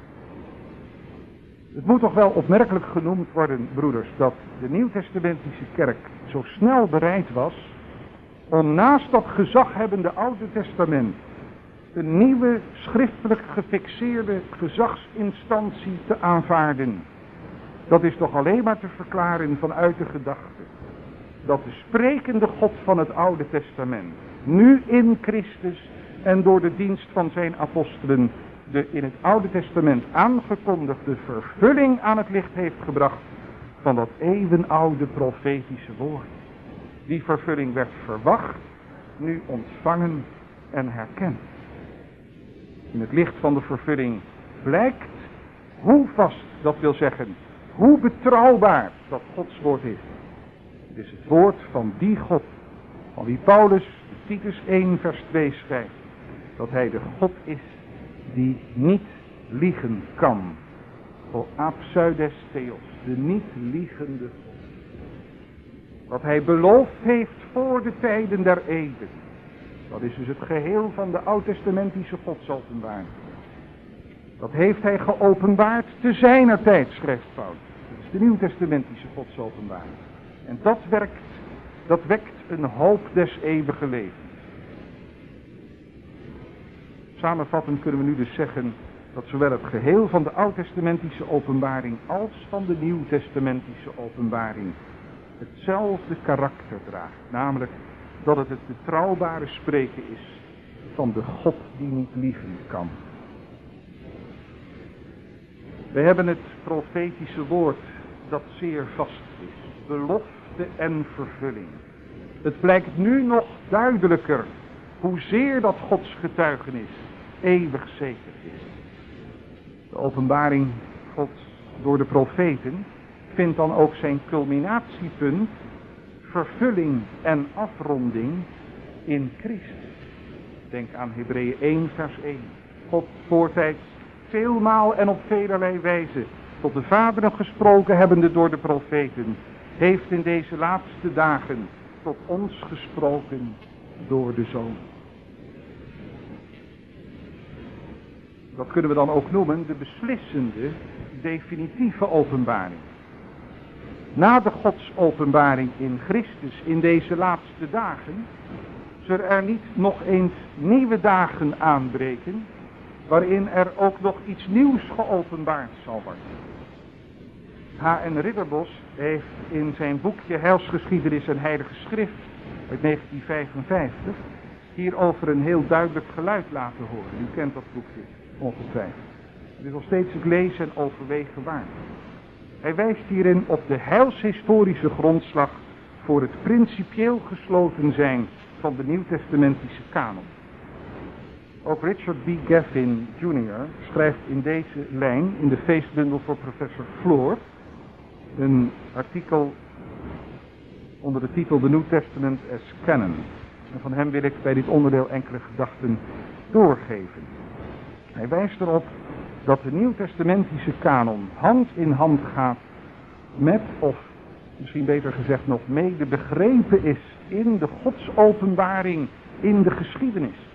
Speaker 1: Het moet toch wel opmerkelijk genoemd worden, broeders, dat de Nieuwtestamentische kerk zo snel bereid was om naast dat gezaghebbende Oude Testament een nieuwe schriftelijk gefixeerde gezagsinstantie te aanvaarden. Dat is toch alleen maar te verklaren vanuit de gedachte dat de sprekende God van het Oude Testament nu in Christus en door de dienst van zijn apostelen de in het Oude Testament aangekondigde vervulling aan het licht heeft gebracht van dat eeuwenoude profetische woord. Die vervulling werd verwacht, nu ontvangen en herkend. In het licht van de vervulling blijkt hoe vast, dat wil zeggen, hoe betrouwbaar dat Gods woord is. Het is het woord van die God, van wie Paulus Titus 1 vers 2 schrijft, dat hij de God is die niet liegen kan. O abseudes theos, de niet liegende God. Wat hij beloofd heeft voor de tijden der eeuwen. Dat is dus het geheel van de oud-testamentische godsopenbaring. Dat heeft hij geopenbaard te zijner tijd, schrijft Paulus. Dat is de nieuwtestamentische godsopenbaring. En dat wekt een hoop des eeuwige levens. Samenvattend kunnen we nu dus zeggen dat zowel het geheel van de oud-testamentische openbaring als van de nieuwtestamentische openbaring hetzelfde karakter draagt. Namelijk dat het betrouwbare spreken is van de God die niet liegen kan. We hebben het profetische woord dat zeer vast is. Belofte en vervulling. Het blijkt nu nog duidelijker hoezeer dat Gods getuigenis eeuwig zeker is. De openbaring Gods door de profeten vindt dan ook zijn culminatiepunt, vervulling en afronding in Christus. Denk aan Hebreeën 1 vers 1. God voortijds veelmaal en op velerlei wijze tot de vaderen gesproken hebbende door de profeten, heeft in deze laatste dagen tot ons gesproken door de Zoon. Dat kunnen we dan ook noemen de beslissende, definitieve openbaring. Na de godsopenbaring in Christus in deze laatste dagen, zullen er niet nog eens nieuwe dagen aanbreken, waarin er ook nog iets nieuws geopenbaard zal worden. H.N. Ridderbos heeft in zijn boekje Heilsgeschiedenis en Heilige Schrift uit 1955 hierover een heel duidelijk geluid laten horen. U kent dat boekje ongetwijfeld. Het is nog steeds het lezen en overwegen waard. Hij wijst hierin op de heilshistorische grondslag voor het principieel gesloten zijn van de nieuwtestamentische kanon. Ook Richard B. Gaffin Jr. schrijft in deze lijn, in de feestbundel voor professor Floor, een artikel onder de titel The New Testament as Canon. En van hem wil ik bij dit onderdeel enkele gedachten doorgeven. Hij wijst erop dat de nieuwtestamentische kanon hand in hand gaat met, of misschien beter gezegd nog mede begrepen is in de godsopenbaring in de geschiedenis.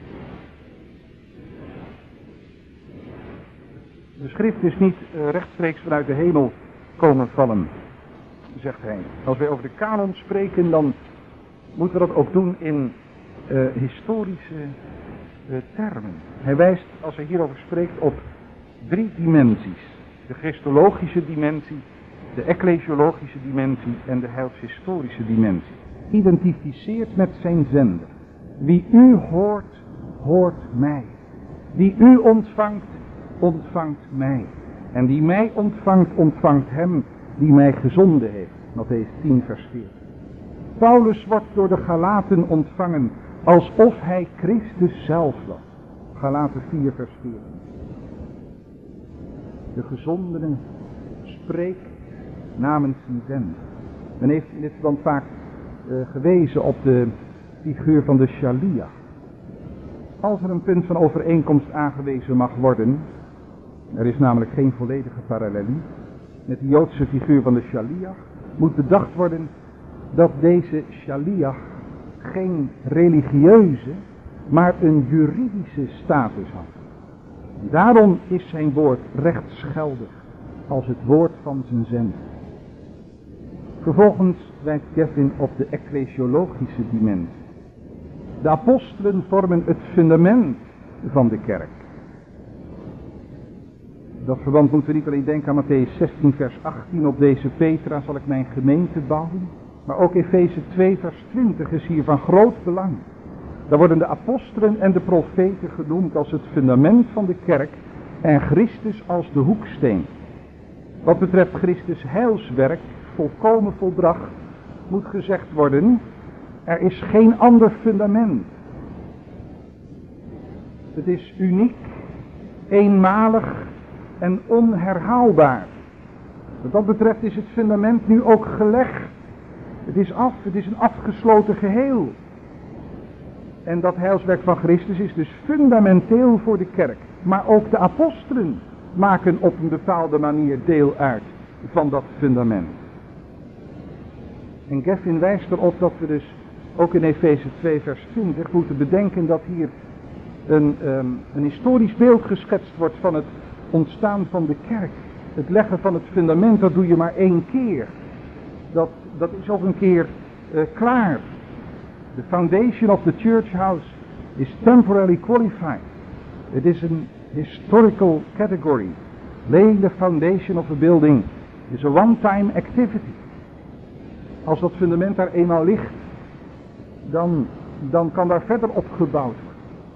Speaker 1: De schrift is niet rechtstreeks vanuit de hemel komen vallen, zegt hij. Als wij over de kanon spreken, dan moeten we dat ook doen in historische termen. Hij wijst, als hij hierover spreekt, op 3 dimensies. De christologische dimensie, de ecclesiologische dimensie en de heilshistorische dimensie. Identificeert met zijn zender. Wie u hoort, hoort mij. Wie u ontvangt, ontvangt mij. En die mij ontvangt, ontvangt hem die mij gezonden heeft. Mattheüs 10 vers 14. Paulus wordt door de Galaten ontvangen alsof hij Christus zelf was. Galaten 4 vers 14. De gezondene spreekt namens zijn zender. Men heeft in dit verband vaak gewezen op de figuur van de Shaliach. Als er een punt van overeenkomst aangewezen mag worden, er is namelijk geen volledige parallelie met de Joodse figuur van de Shaliach, moet bedacht worden dat deze Shaliach geen religieuze, maar een juridische status had. Daarom is zijn woord rechtsgeldig als het woord van zijn zender. Vervolgens wijst Gaffin op de ecclesiologische dimensie. De apostelen vormen het fundament van de kerk. In dat verband moeten we niet alleen denken aan Mattheüs 16 vers 18, op deze Petra zal ik mijn gemeente bouwen. Maar ook Efeze 2 vers 20 is hier van groot belang. Daar worden de apostelen en de profeten genoemd als het fundament van de kerk en Christus als de hoeksteen. Wat betreft Christus heilswerk, volkomen volbracht, moet gezegd worden, er is geen ander fundament. Het is uniek, eenmalig en onherhaalbaar. Wat dat betreft is het fundament nu ook gelegd. Het is af, het is een afgesloten geheel. En dat heilswerk van Christus is dus fundamenteel voor de kerk. Maar ook de apostelen maken op een bepaalde manier deel uit van dat fundament. En Gaffin wijst erop dat we dus ook in Efeze 2 vers 20 moeten bedenken dat hier een historisch beeld geschetst wordt van het ontstaan van de kerk. Het leggen van het fundament, dat doe je maar 1 keer. Dat is ook een keer klaar. The foundation of the church house is temporarily qualified. It is an historical category. Laying the foundation of a building is a one-time activity. Als dat fundament daar eenmaal ligt, dan kan daar verder op gebouwd worden.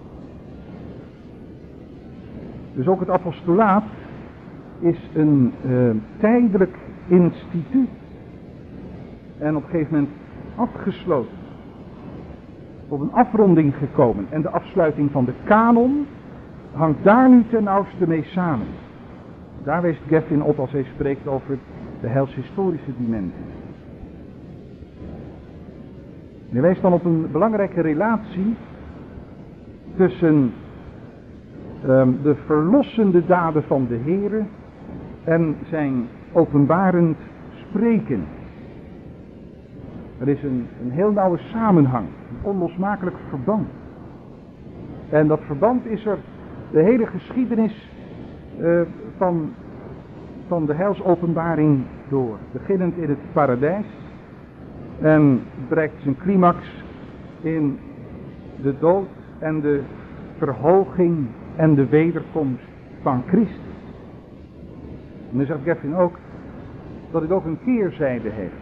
Speaker 1: Dus ook het apostolaat is een tijdelijk instituut. En op een gegeven moment afgesloten. Op een afronding gekomen. En de afsluiting van de kanon hangt daar nu ten nauwste mee samen. Daar wijst Gaffin op als hij spreekt over de heilshistorische dimensie. Hij wijst dan op een belangrijke relatie tussen de verlossende daden van de Heere en zijn openbarend spreken. Er is een heel nauwe samenhang, een onlosmakelijk verband. En dat verband is er de hele geschiedenis van de heilsopenbaring door. Beginnend in het paradijs en bereikt zijn climax in de dood en de verhoging en de wederkomst van Christus. En dan zegt Gaffin ook dat het ook een keerzijde heeft.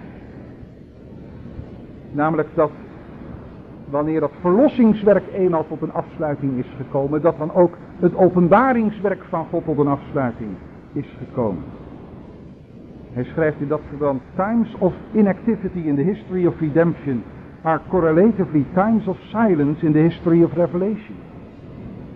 Speaker 1: Namelijk dat wanneer dat verlossingswerk eenmaal tot een afsluiting is gekomen, dat dan ook het openbaringswerk van God tot een afsluiting is gekomen. Hij schrijft in dat verband: times of inactivity in the history of redemption are correlatively times of silence in the history of revelation.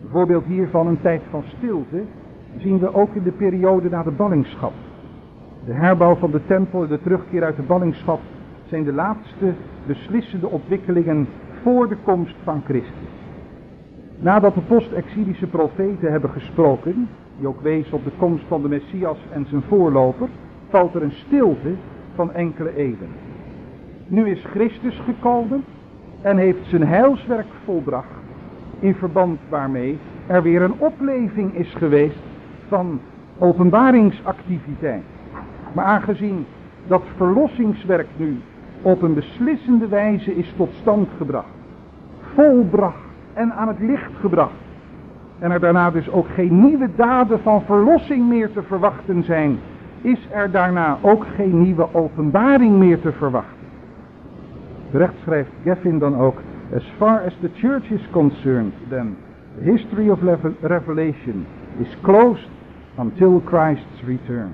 Speaker 2: Een voorbeeld hiervan, een tijd van stilte, zien we ook in de periode na de ballingschap. De herbouw van de tempel en de terugkeer uit de ballingschap zijn de laatste beslissende ontwikkelingen voor de komst van Christus. Nadat de post-exilische profeten hebben gesproken, die ook wezen op de komst van de Messias en zijn voorloper, valt er een stilte van enkele eeuwen. Nu is Christus gekomen en heeft zijn heilswerk volbracht, in verband waarmee er weer een opleving is geweest van openbaringsactiviteit. Maar aangezien dat verlossingswerk nu op een beslissende wijze is tot stand gebracht, volbracht en aan het licht gebracht, en er daarna dus ook geen nieuwe daden van verlossing meer te verwachten zijn, is er daarna ook geen nieuwe openbaring meer te verwachten. Terecht schrijft Geffin dan ook: as far as the church is concerned, then the history of revelation is closed until Christ's return.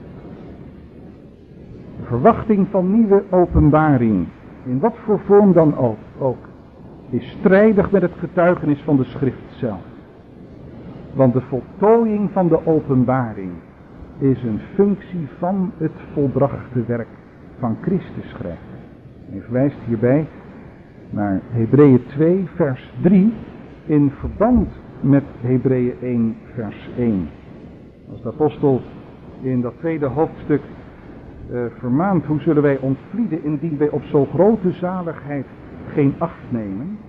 Speaker 2: De verwachting van nieuwe openbaring, in wat voor vorm dan ook, is strijdig met het getuigenis van de schrift zelf. Want de voltooiing van de openbaring is een functie van het volbrachte werk van Christus, schrijft. Hij verwijst hierbij naar Hebreeën 2 vers 3 in verband met Hebreeën 1 vers 1. Als de apostel in dat tweede hoofdstuk vermaant: hoe zullen wij ontvlieden indien wij op zo grote zaligheid geen acht nemen?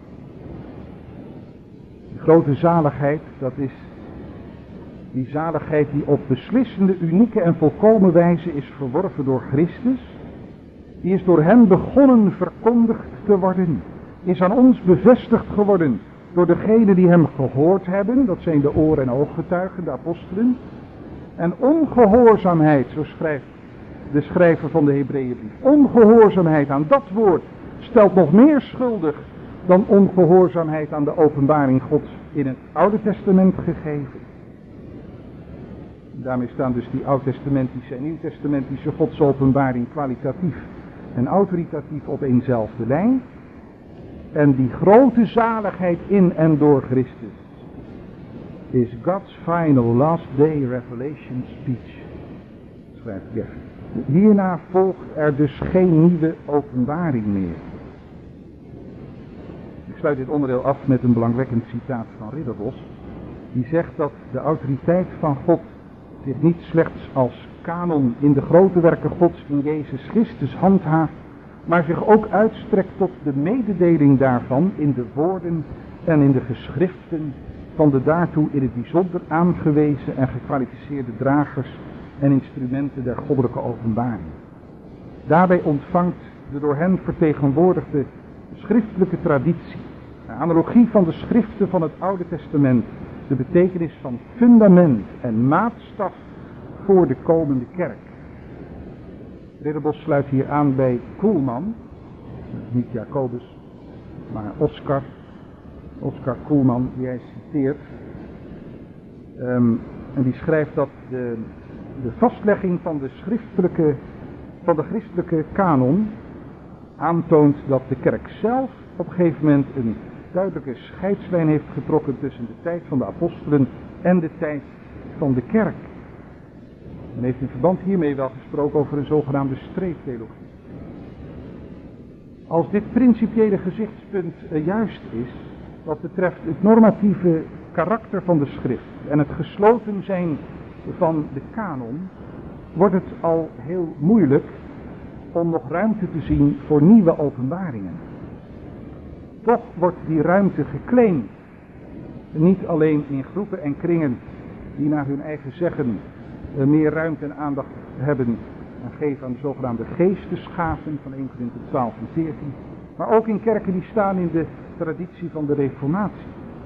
Speaker 2: De grote zaligheid, dat is die zaligheid die op beslissende, unieke en volkomen wijze is verworven door Christus. Die is door hem begonnen verkondigd te worden. Is aan ons bevestigd geworden door degenen die hem gehoord hebben. Dat zijn de oor- en ooggetuigen, de apostelen. En ongehoorzaamheid, zo schrijft de schrijver van de Hebreeënbrief, ongehoorzaamheid aan dat woord stelt nog meer schuldig dan ongehoorzaamheid aan de openbaring Gods in het Oude Testament gegeven. Daarmee staan dus die oud-testamentische en nieuw-testamentische godsopenbaring kwalitatief en autoritatief op eenzelfde lijn. En die grote zaligheid in en door Christus is God's final last day revelation speech, schrijft Geffin. Hierna volgt er dus geen nieuwe openbaring meer. Ik sluit dit onderdeel af met een belangwekkend citaat van Ridderbos, die zegt dat de autoriteit van God zich niet slechts als kanon in de grote werken Gods in Jezus Christus handhaaft, maar zich ook uitstrekt tot de mededeling daarvan in de woorden en in de geschriften van de daartoe in het bijzonder aangewezen en gekwalificeerde dragers en instrumenten der goddelijke openbaring. Daarbij ontvangt de door hen vertegenwoordigde schriftelijke traditie, de analogie van de schriften van het Oude Testament, de betekenis van fundament en maatstaf voor de komende kerk. Ridderbos sluit hier aan bij Kuhlman, niet Jacobus, maar Oscar Kuhlman, die hij citeert. En die schrijft dat de vastlegging van de christelijke kanon aantoont dat de kerk zelf op een gegeven moment een duidelijke scheidslijn heeft getrokken tussen de tijd van de apostelen en de tijd van de kerk. Men heeft in verband hiermee wel gesproken over een zogenaamde streeftheologie. Als dit principiële gezichtspunt juist is, wat betreft het normatieve karakter van de schrift en het gesloten zijn van de kanon, wordt het al heel moeilijk om nog ruimte te zien voor nieuwe openbaringen. Toch wordt die ruimte geclaimd. Niet alleen in groepen en kringen die naar hun eigen zeggen meer ruimte en aandacht hebben en geven aan de zogenaamde geestesgaven van 1 Korinthe 12 en 14. Maar ook in kerken die staan in de traditie van de Reformatie.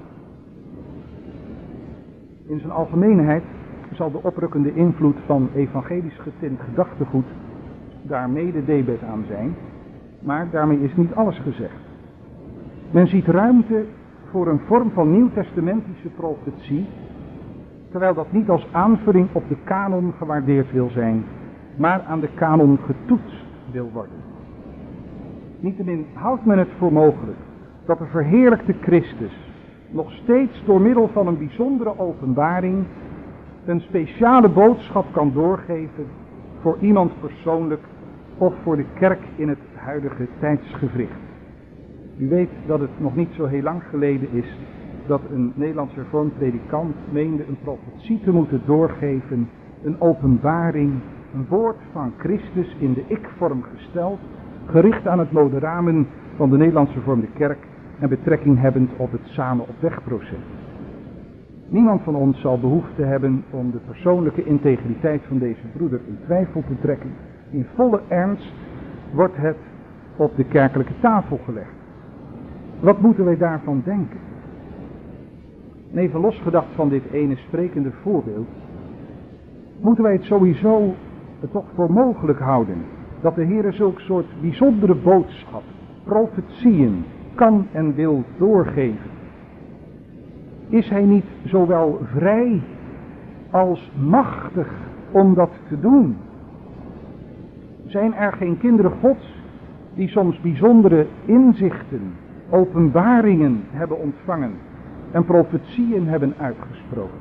Speaker 2: In zijn algemeenheid zal de oprukkende invloed van evangelisch getint gedachtegoed daar mede debet aan zijn, maar daarmee is niet alles gezegd. Men ziet ruimte voor een vorm van nieuwtestamentische profetie, terwijl dat niet als aanvulling op de kanon gewaardeerd wil zijn, maar aan de kanon getoetst wil worden. Niettemin houdt men het voor mogelijk dat de verheerlijkte Christus nog steeds door middel van een bijzondere openbaring een speciale boodschap kan doorgeven voor iemand persoonlijk of voor de kerk in het huidige tijdsgewricht. U weet dat het nog niet zo heel lang geleden is dat een Nederlands hervormd predikant meende een profetie te moeten doorgeven, een openbaring, een woord van Christus in de ik-vorm gesteld, gericht aan het moderamen van de Nederlandse hervormde kerk en betrekking hebbend op het samen op weg proces. Niemand van ons zal behoefte hebben om de persoonlijke integriteit van deze broeder in twijfel te trekken. In volle ernst wordt het op de kerkelijke tafel gelegd. Wat moeten wij daarvan denken? En even losgedacht van dit ene sprekende voorbeeld, moeten wij het sowieso toch voor mogelijk houden dat de Heer zulk soort bijzondere boodschap, profetieën, kan en wil doorgeven. Is hij niet zowel vrij als machtig om dat te doen? Zijn er geen kinderen Gods die soms bijzondere inzichten, openbaringen hebben ontvangen en profetieën hebben uitgesproken?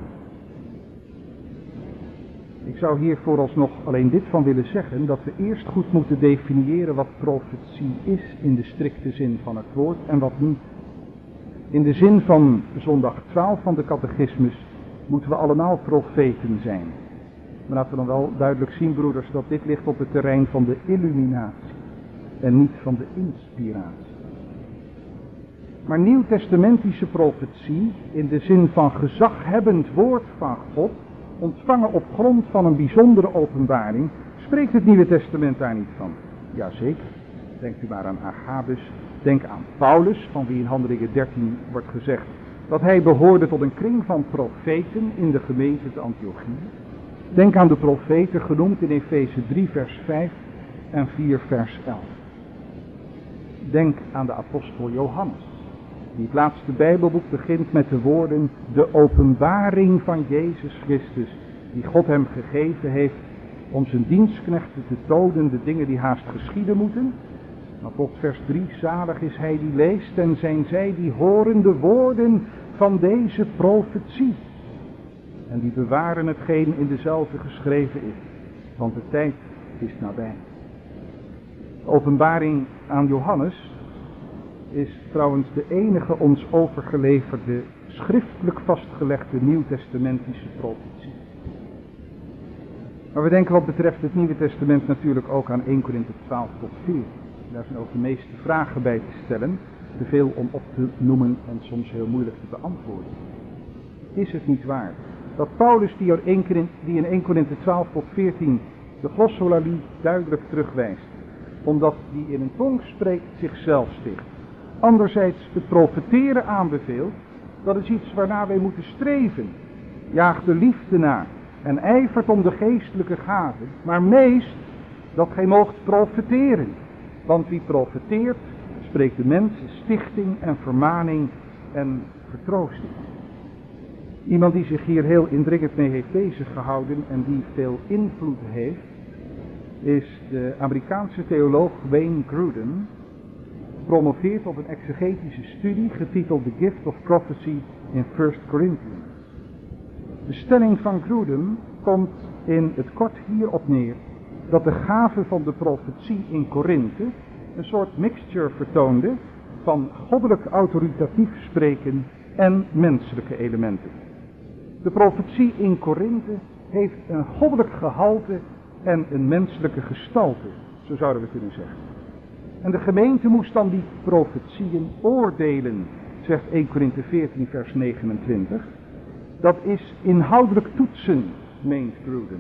Speaker 2: Ik zou hier vooralsnog alleen dit van willen zeggen, dat we eerst goed moeten definiëren wat profetie is in de strikte zin van het woord en wat niet. In de zin van zondag 12 van de catechismus moeten we allemaal profeten zijn. Maar laten we dan wel duidelijk zien, broeders, dat dit ligt op het terrein van de illuminatie en niet van de inspiratie. Maar nieuwtestamentische profetie, in de zin van gezaghebbend woord van God, ontvangen op grond van een bijzondere openbaring, spreekt het Nieuwe Testament daar niet van? Jazeker. Denkt u maar aan Agabus. Denk aan Paulus, van wie in Handelingen 13 wordt gezegd dat hij behoorde tot een kring van profeten in de gemeente te Antiochië. Denk aan de profeten genoemd in Efeze 3 vers 5 en 4 vers 11. Denk aan de apostel Johannes, die het laatste Bijbelboek begint met de woorden: de openbaring van Jezus Christus, die God hem gegeven heeft om zijn dienstknechten te tonen de dingen die haast geschieden moeten. Maar tot vers 3, zalig is hij die leest en zijn zij die horen de woorden van deze profetie. En die bewaren hetgeen in dezelfde geschreven is, want de tijd is nabij. De openbaring aan Johannes is trouwens de enige ons overgeleverde, schriftelijk vastgelegde nieuwtestamentische profetie. Maar we denken wat betreft het Nieuwe Testament natuurlijk ook aan 1 Korinthe 12 tot 14. Daar zijn ook de meeste vragen bij te stellen, te veel om op te noemen en soms heel moeilijk te beantwoorden. Is het niet waar dat Paulus, die in 1 Korinthe 12 tot 14 de glossolalie duidelijk terugwijst, omdat die in een tong spreekt zichzelf sticht, anderzijds het profeteren aanbeveelt, dat is iets waarnaar wij moeten streven, jaag de liefde na en ijvert om de geestelijke gaven, maar meest dat gij moogt profeteren. Want wie profeteert, spreekt de mens stichting en vermaning en vertroosting. Iemand die zich hier heel indringend mee heeft bezig gehouden en die veel invloed heeft, is de Amerikaanse theoloog Wayne Grudem, gepromoveerd op een exegetische studie getiteld The Gift of Prophecy in 1 Corinthians. De stelling van Grudem komt in het kort hierop neer dat de gave van de profetie in Korinthe een soort mixture vertoonde van goddelijk autoritatief spreken en menselijke elementen. De profetie in Korinthe heeft een goddelijk gehalte en een menselijke gestalte, zo zouden we kunnen zeggen. En de gemeente moest dan die profetieën oordelen, zegt 1 Korinthe 14 vers 29. Dat is inhoudelijk toetsen, meent Grudem.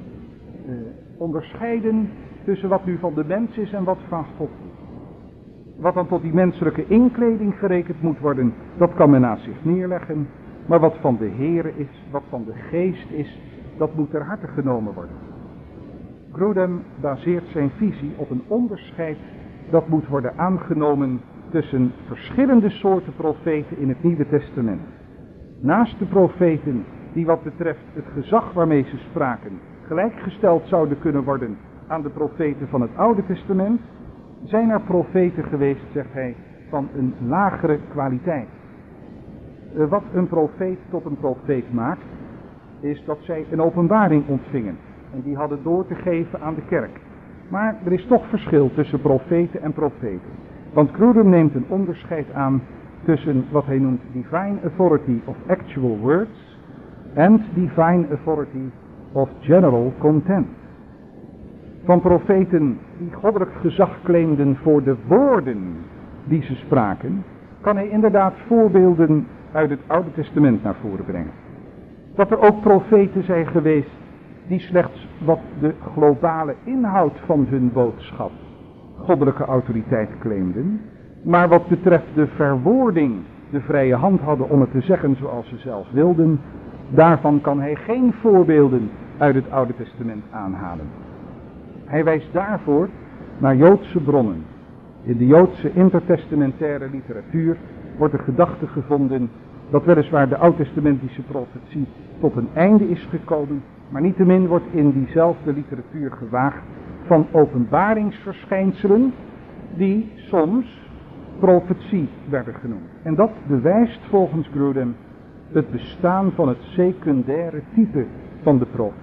Speaker 2: Onderscheiden tussen wat nu van de mens is en wat van God is. Wat dan tot die menselijke inkleding gerekend moet worden, dat kan men naast zich neerleggen. Maar wat van de Heere is, wat van de Geest is, dat moet ter harte genomen worden. Grudem baseert zijn visie op een onderscheid dat moet worden aangenomen tussen verschillende soorten profeten in het Nieuwe Testament. Naast de profeten die wat betreft het gezag waarmee ze spraken gelijkgesteld zouden kunnen worden aan de profeten van het Oude Testament, zijn er profeten geweest, zegt hij, van een lagere kwaliteit. Wat een profeet tot een profeet maakt, is dat zij een openbaring ontvingen. En die hadden door te geven aan de kerk. Maar er is toch verschil tussen profeten en profeten. Want Grudem neemt een onderscheid aan tussen wat hij noemt divine authority of actual words en divine authority of general content. Van profeten die goddelijk gezag claimden voor de woorden die ze spraken, kan hij inderdaad voorbeelden uit het Oude Testament naar voren brengen. Dat er ook profeten zijn geweest die slechts wat de globale inhoud van hun boodschap goddelijke autoriteit claimden, maar wat betreft de verwoording de vrije hand hadden om het te zeggen zoals ze zelf wilden, daarvan kan hij geen voorbeelden uit het Oude Testament aanhalen. Hij wijst daarvoor naar Joodse bronnen. In de Joodse intertestamentaire literatuur wordt de gedachte gevonden dat weliswaar de oud-testamentische profetie tot een einde is gekomen, maar niettemin wordt in diezelfde literatuur gewaagd van openbaringsverschijnselen die soms profetie werden genoemd. En dat bewijst volgens Grudem het bestaan van het secundaire type van de profetie.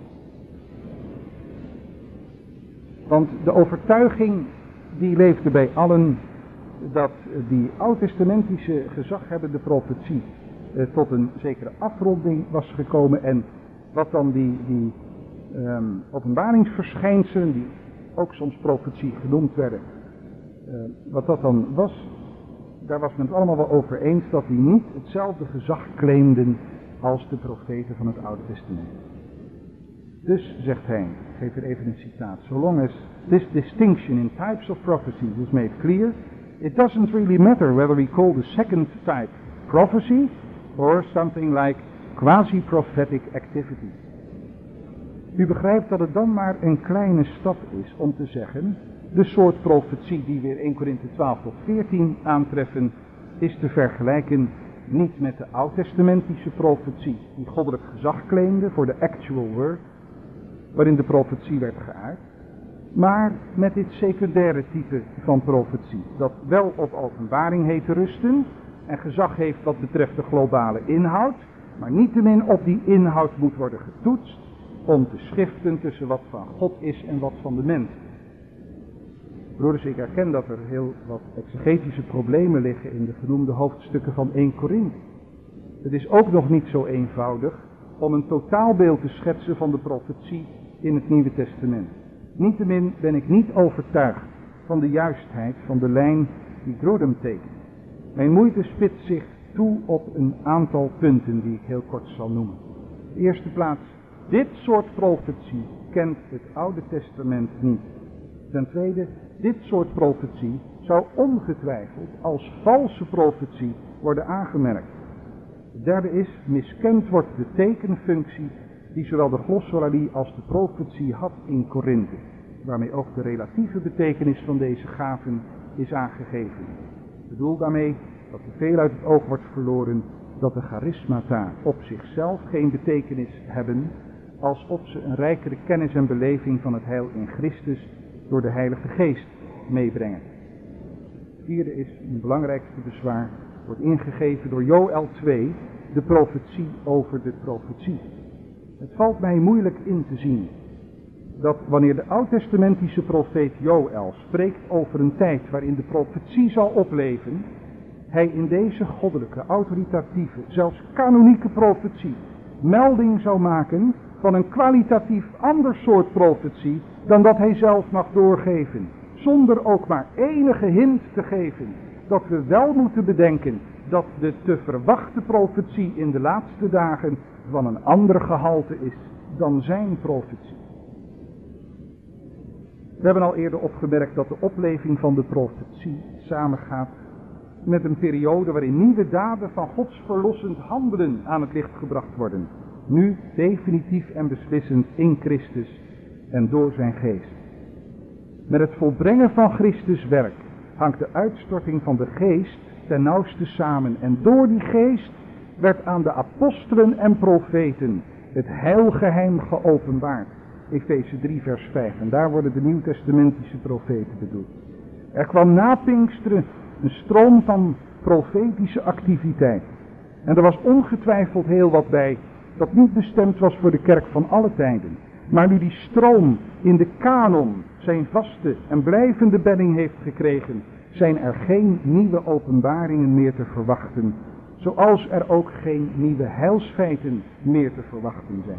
Speaker 2: Want de overtuiging die leefde bij allen dat die oud-testamentische gezaghebbende profetie tot een zekere afronding was gekomen en wat dan die openbaringsverschijnselen, die ook soms profetie genoemd werden, wat dat dan was, daar was men het allemaal wel over eens dat die niet hetzelfde gezag claimden als de profeten van het Oude Testament. Dus, zegt hij, ik geef er even een citaat, so long as this distinction in types of prophecy was made clear, it doesn't really matter whether we call the second type prophecy or something like quasi-prophetic activity. U begrijpt dat het dan maar een kleine stap is om te zeggen, de soort profetie die we in 1 Korinthe 12 tot 14 aantreffen, is te vergelijken niet met de oud-testamentische profetie die goddelijk gezag claimde voor de actual word, waarin de profetie werd geuit, maar met dit secundaire type van profetie, dat wel op openbaring heet te rusten en gezag heeft wat betreft de globale inhoud, maar niettemin op die inhoud moet worden getoetst om te schiften tussen wat van God is en wat van de mens. Broeders, ik erken dat er heel wat exegetische problemen liggen in de genoemde hoofdstukken van 1 Korinthe. Het is ook nog niet zo eenvoudig om een totaalbeeld te schetsen van de profetie in het Nieuwe Testament. Niettemin ben ik niet overtuigd van de juistheid van de lijn die Grudem tekent. Mijn moeite spitst zich toe op een aantal punten die ik heel kort zal noemen. In de eerste plaats, dit soort profetie kent het Oude Testament niet. Ten tweede, dit soort profetie zou ongetwijfeld als valse profetie worden aangemerkt. Het derde is, miskend wordt de tekenfunctie die zowel de glossolalie als de profetie had in Korinthe, waarmee ook de relatieve betekenis van deze gaven is aangegeven. Ik bedoel daarmee dat er veel uit het oog wordt verloren dat de charismata op zichzelf geen betekenis hebben, alsof ze een rijkere kennis en beleving van het heil in Christus door de Heilige Geest meebrengen. Het vierde is, een belangrijkste bezwaar, wordt ingegeven door Joël 2, de profetie over de profetie. Het valt mij moeilijk in te zien dat wanneer de oud-testamentische profeet Joël spreekt over een tijd waarin de profetie zal opleven, hij in deze goddelijke, autoritatieve, zelfs kanonieke profetie melding zou maken van een kwalitatief ander soort profetie dan dat hij zelf mag doorgeven, zonder ook maar enige hint te geven dat we wel moeten bedenken dat de te verwachte profetie in de laatste dagen van een ander gehalte is dan zijn profetie. We hebben al eerder opgemerkt dat de opleving van de profetie samengaat met een periode waarin nieuwe daden van Gods verlossend handelen aan het licht gebracht worden. Nu definitief en beslissend in Christus en door zijn geest. Met het volbrengen van Christus werk hangt de uitstorting van de geest ten nauwste samen. En door die geest werd aan de apostelen en profeten het heilgeheim geopenbaard. Efeze 3 vers 5. En daar worden de nieuwtestamentische profeten bedoeld. Er kwam na Pinksteren een stroom van profetische activiteit. En er was ongetwijfeld heel wat bij dat niet bestemd was voor de kerk van alle tijden. Maar nu die stroom in de kanon zijn vaste en blijvende bedding heeft gekregen, zijn er geen nieuwe openbaringen meer te verwachten, zoals er ook geen nieuwe heilsfeiten meer te verwachten zijn.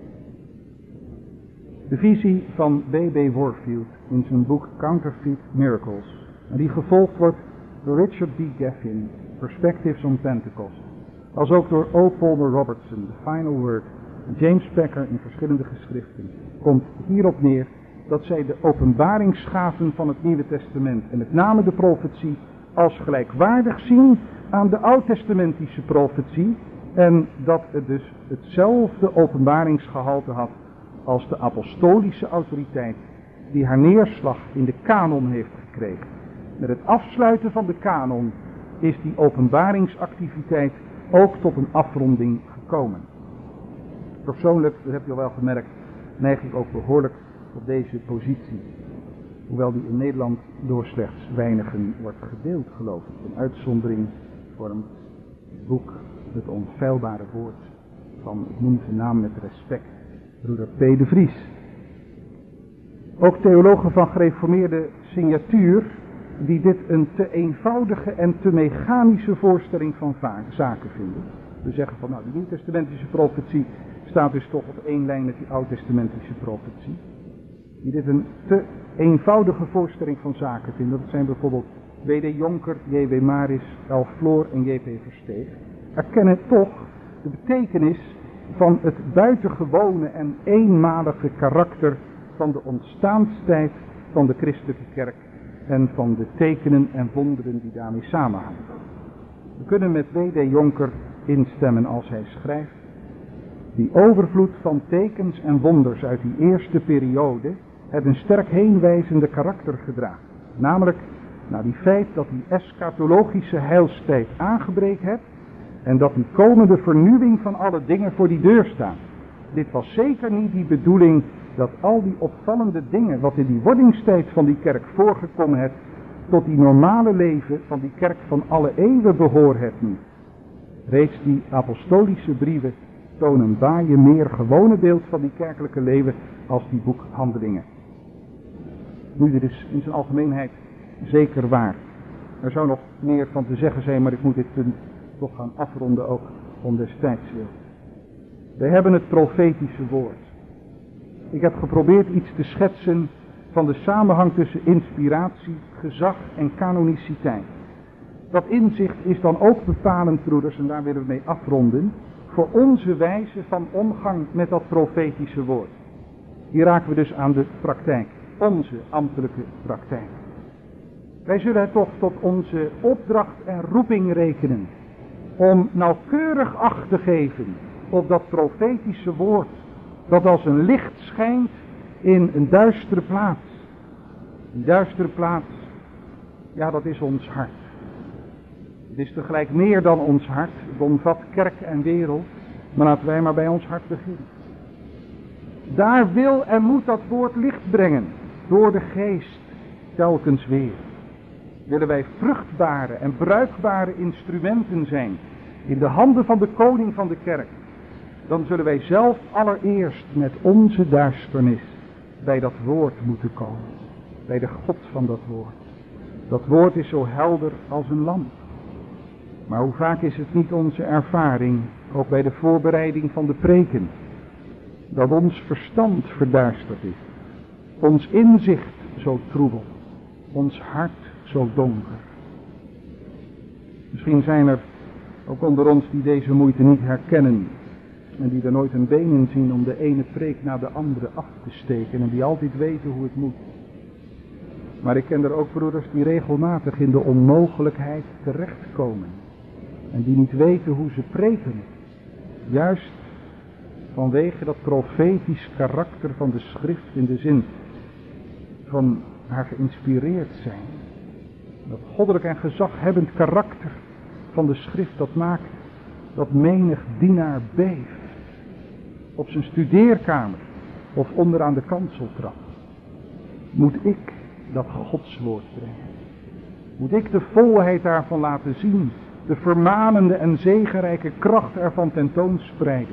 Speaker 2: De visie van B.B. Warfield in zijn boek Counterfeit Miracles, en die gevolgd wordt door Richard D. Gaffin, Perspectives on Pentecost, als ook door O. Palmer Robertson, The Final Word, en James Packer in verschillende geschriften, komt hierop neer dat zij de openbaringsgaven van het Nieuwe Testament en met name de profetie als gelijkwaardig zien aan de Oud-testamentische profetie en dat het dus hetzelfde openbaringsgehalte had als de apostolische autoriteit die haar neerslag in de kanon heeft gekregen. Met het afsluiten van de kanon is die openbaringsactiviteit ook tot een afronding gekomen. Persoonlijk, dat heb je al wel gemerkt, neig ik ook behoorlijk op deze positie. Hoewel die in Nederland door slechts weinigen wordt gedeeld, geloof ik. Een uitzondering vormt het boek Het Onfeilbare Woord van, ik noem zijn naam met respect, broeder P. de Vries. Ook theologen van gereformeerde signatuur die dit een te eenvoudige en te mechanische voorstelling van zaken vinden. We zeggen van nou, de Nieuwtestamentische profetie staat dus toch op één lijn met die Oud-testamentische profetie. Die dit een te eenvoudige voorstelling van zaken vinden. Dat zijn bijvoorbeeld W.D. Jonker, J.W. Maris, L. Floor en J.P. Versteeg. Erkennen toch de betekenis van het buitengewone en eenmalige karakter van de ontstaanstijd van de christelijke kerk en van de tekenen en wonderen die daarmee samenhangen. We kunnen met W.D. Jonker instemmen als hij schrijft: die overvloed van tekens en wonders uit die eerste periode heeft een sterk heenwijzende karakter gedragen. Namelijk naar die feit dat die eschatologische heilstijd aangebreken heeft en dat die komende vernieuwing van alle dingen voor die deur staat. Dit was zeker niet die bedoeling dat al die opvallende dingen wat in die wordingstijd van die kerk voorgekomen heeft, tot die normale leven van die kerk van alle eeuwen behoor het niet. Reeds die apostolische brieven tonen een baie meer gewone beeld van die kerkelijke leven als die boek Handelingen. Nu, dit is in zijn algemeenheid zeker waar. Er zou nog meer van te zeggen zijn, maar ik moet dit punt toch gaan afronden ook om des tijds wil. Wij hebben het profetische woord. Ik heb geprobeerd iets te schetsen van de samenhang tussen inspiratie, gezag en canoniciteit. Dat inzicht is dan ook bepalend, broeders, en daar willen we mee afronden, voor onze wijze van omgang met dat profetische woord. Hier raken we dus aan de praktijk, onze ambtelijke praktijk. Wij zullen het toch tot onze opdracht en roeping rekenen om nauwkeurig acht te geven op dat profetische woord dat als een licht schijnt in een duistere plaats. Een duistere plaats, ja, dat is ons hart. Het is tegelijk meer dan ons hart. Het omvat kerk en wereld. Maar laten wij maar bij ons hart beginnen. Daar wil en moet dat woord licht brengen. Door de geest telkens weer. Willen wij vruchtbare en bruikbare instrumenten zijn in de handen van de koning van de kerk. Dan zullen wij zelf allereerst met onze duisternis bij dat woord moeten komen. Bij de God van dat woord. Dat woord is zo helder als een lamp. Maar hoe vaak is het niet onze ervaring, ook bij de voorbereiding van de preken, dat ons verstand verduisterd is, ons inzicht zo troebel, ons hart zo donker. Misschien zijn er ook onder ons die deze moeite niet herkennen en die er nooit een been in zien om de ene preek naar de andere af te steken en die altijd weten hoe het moet. Maar ik ken er ook broeders die regelmatig in de onmogelijkheid terechtkomen. En die niet weten hoe ze preken. Juist vanwege dat profetisch karakter van de schrift in de zin van haar geïnspireerd zijn. Dat goddelijk en gezaghebbend karakter van de schrift dat maakt dat menig dienaar beeft. Op zijn studeerkamer of onderaan de kanseltrap. Moet ik dat godswoord brengen? Moet ik de volheid daarvan laten zien de vermanende en zegenrijke kracht ervan tentoonspreiden.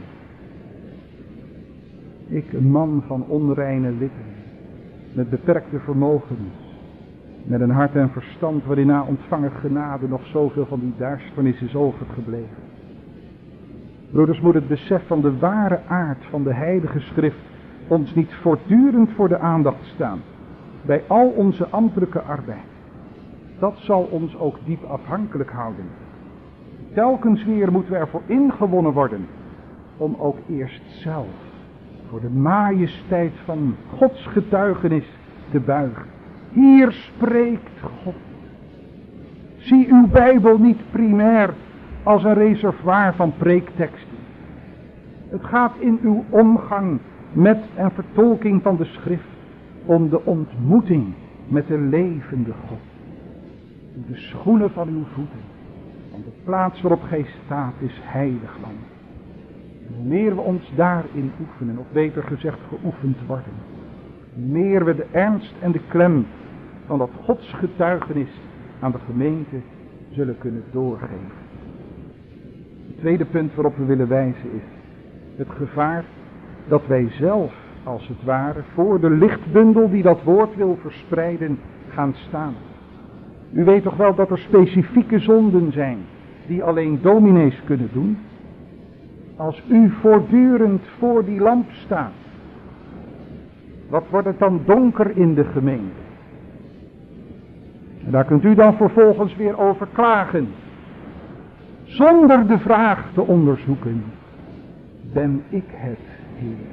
Speaker 2: Ik, een man van onreine lippen, met beperkte vermogens, met een hart en verstand waarin na ontvangen genade nog zoveel van die duisternis is overgebleven. Broeders, moet het besef van de ware aard van de Heilige Schrift ons niet voortdurend voor de aandacht staan, bij al onze ambtelijke arbeid. Dat zal ons ook diep afhankelijk houden. Telkens weer moeten we ervoor ingewonnen worden om ook eerst zelf voor de majesteit van Gods getuigenis te buigen. Hier spreekt God. Zie uw Bijbel niet primair als een reservoir van preekteksten. Het gaat in uw omgang met en vertolking van de schrift om de ontmoeting met de levende God. De schoenen van uw voeten, want de plaats waarop gij staat is heilig land. Hoe meer we ons daarin oefenen, of beter gezegd geoefend worden, hoe meer we de ernst en de klem van dat Gods getuigenis aan de gemeente zullen kunnen doorgeven. Het tweede punt waarop we willen wijzen is het gevaar dat wij zelf, als het ware, voor de lichtbundel die dat woord wil verspreiden, gaan staan. U weet toch wel dat er specifieke zonden zijn die alleen dominees kunnen doen? Als u voortdurend voor die lamp staat, wat wordt het dan donker in de gemeente? En daar kunt u dan vervolgens weer over klagen, zonder de vraag te onderzoeken: ben ik het, Heer?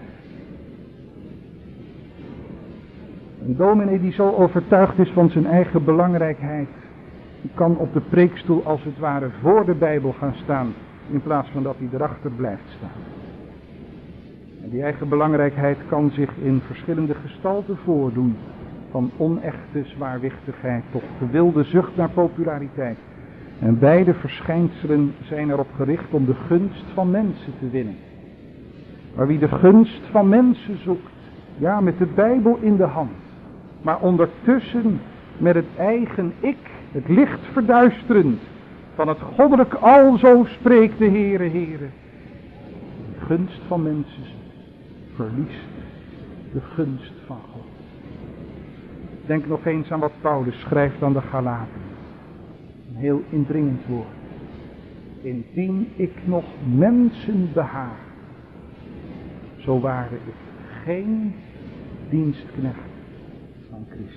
Speaker 2: Een dominee die zo overtuigd is van zijn eigen belangrijkheid, die kan op de preekstoel als het ware voor de Bijbel gaan staan, in plaats van dat hij erachter blijft staan. En die eigen belangrijkheid kan zich in verschillende gestalten voordoen, van onechte zwaarwichtigheid tot gewilde zucht naar populariteit. En beide verschijnselen zijn erop gericht om de gunst van mensen te winnen. Maar wie de gunst van mensen zoekt, ja, met de Bijbel in de hand, maar ondertussen met het eigen ik, het licht verduisterend van het goddelijk alzo spreekt de Heere, Heere. De gunst van mensen verliest de gunst van God. Denk nog eens aan wat Paulus schrijft aan de Galaten. Een heel indringend woord. Indien ik nog mensen behaag, zo ware ik geen dienstknecht van Christus.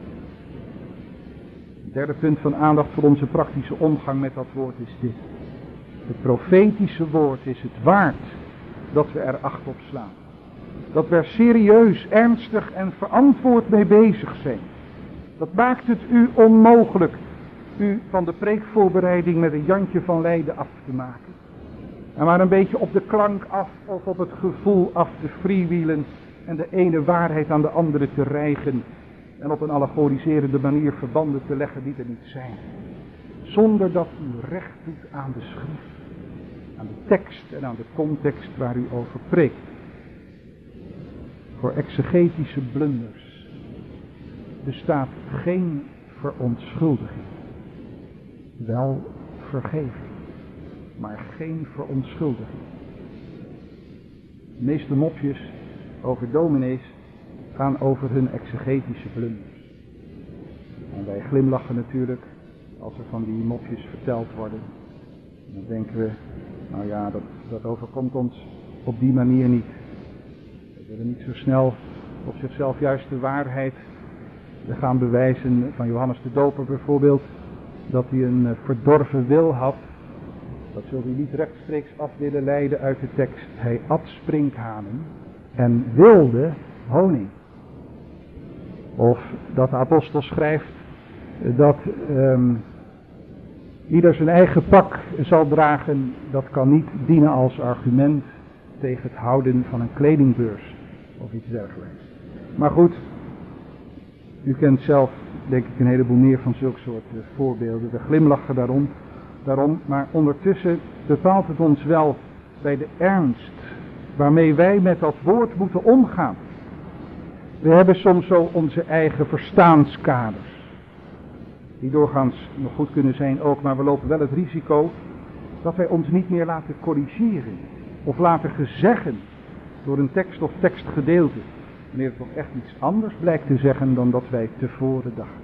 Speaker 2: Het derde punt van aandacht voor onze praktische omgang met dat woord is dit. Het profetische woord is het waard dat we er acht op slaan. Dat we er serieus, ernstig en verantwoord mee bezig zijn. Dat maakt het u onmogelijk u van de preekvoorbereiding met een Jantje van Leiden af te maken. En maar een beetje op de klank af of op het gevoel af te freewheelen en de ene waarheid aan de andere te rijgen en op een allegoriserende manier verbanden te leggen die er niet zijn. Zonder dat u recht doet aan de schrift, aan de tekst en aan de context waar u over preekt. Voor exegetische blunders bestaat geen verontschuldiging. Wel vergeving, maar geen verontschuldiging. De meeste mopjes over dominees gaan over hun exegetische blunders. En wij glimlachen natuurlijk als er van die mopjes verteld worden. En dan denken we, nou ja, dat overkomt ons op die manier niet. We willen niet zo snel op zichzelf juist de waarheid gaan bewijzen van Johannes de Doper bijvoorbeeld, dat hij een verdorven wil had. Dat zult hij niet rechtstreeks af willen leiden uit de tekst. Hij at sprinkhanen en wilde honing. Of dat de apostel schrijft dat ieder zijn eigen pak zal dragen. Dat kan niet dienen als argument tegen het houden van een kledingbeurs of iets dergelijks. Maar goed, u kent zelf denk ik een heleboel meer van zulke soort voorbeelden. We glimlachen daarom, maar ondertussen bepaalt het ons wel bij de ernst waarmee wij met dat woord moeten omgaan. We hebben soms zo onze eigen verstaanskaders. die doorgaans nog goed kunnen zijn ook, maar we lopen wel het risico dat wij ons niet meer laten corrigeren of laten gezeggen door een tekst of tekstgedeelte, wanneer het toch echt iets anders blijkt te zeggen dan dat wij tevoren dachten.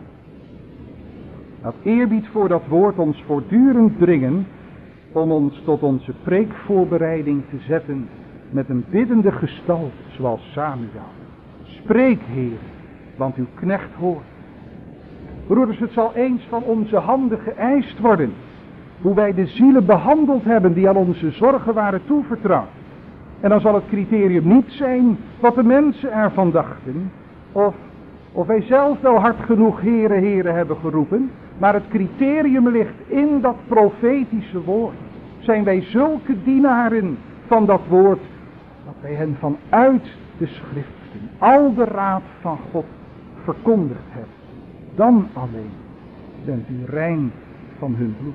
Speaker 2: Laat eerbied voor dat woord ons voortdurend dringen om ons tot onze preekvoorbereiding te zetten met een biddende gestalte zoals Samuel. Spreek, Heer, want uw knecht hoort. Broeders, het zal eens van onze handen geëist worden hoe wij de zielen behandeld hebben die aan onze zorgen waren toevertrouwd. En dan zal het criterium niet zijn wat de mensen ervan dachten, of wij zelf wel hard genoeg Heere, Heere hebben geroepen, maar het criterium ligt in dat profetische woord. Zijn wij zulke dienaren van dat woord, dat wij hen vanuit de schriften al de raad van God verkondigd hebben. Dan alleen bent u rein van hun bloed.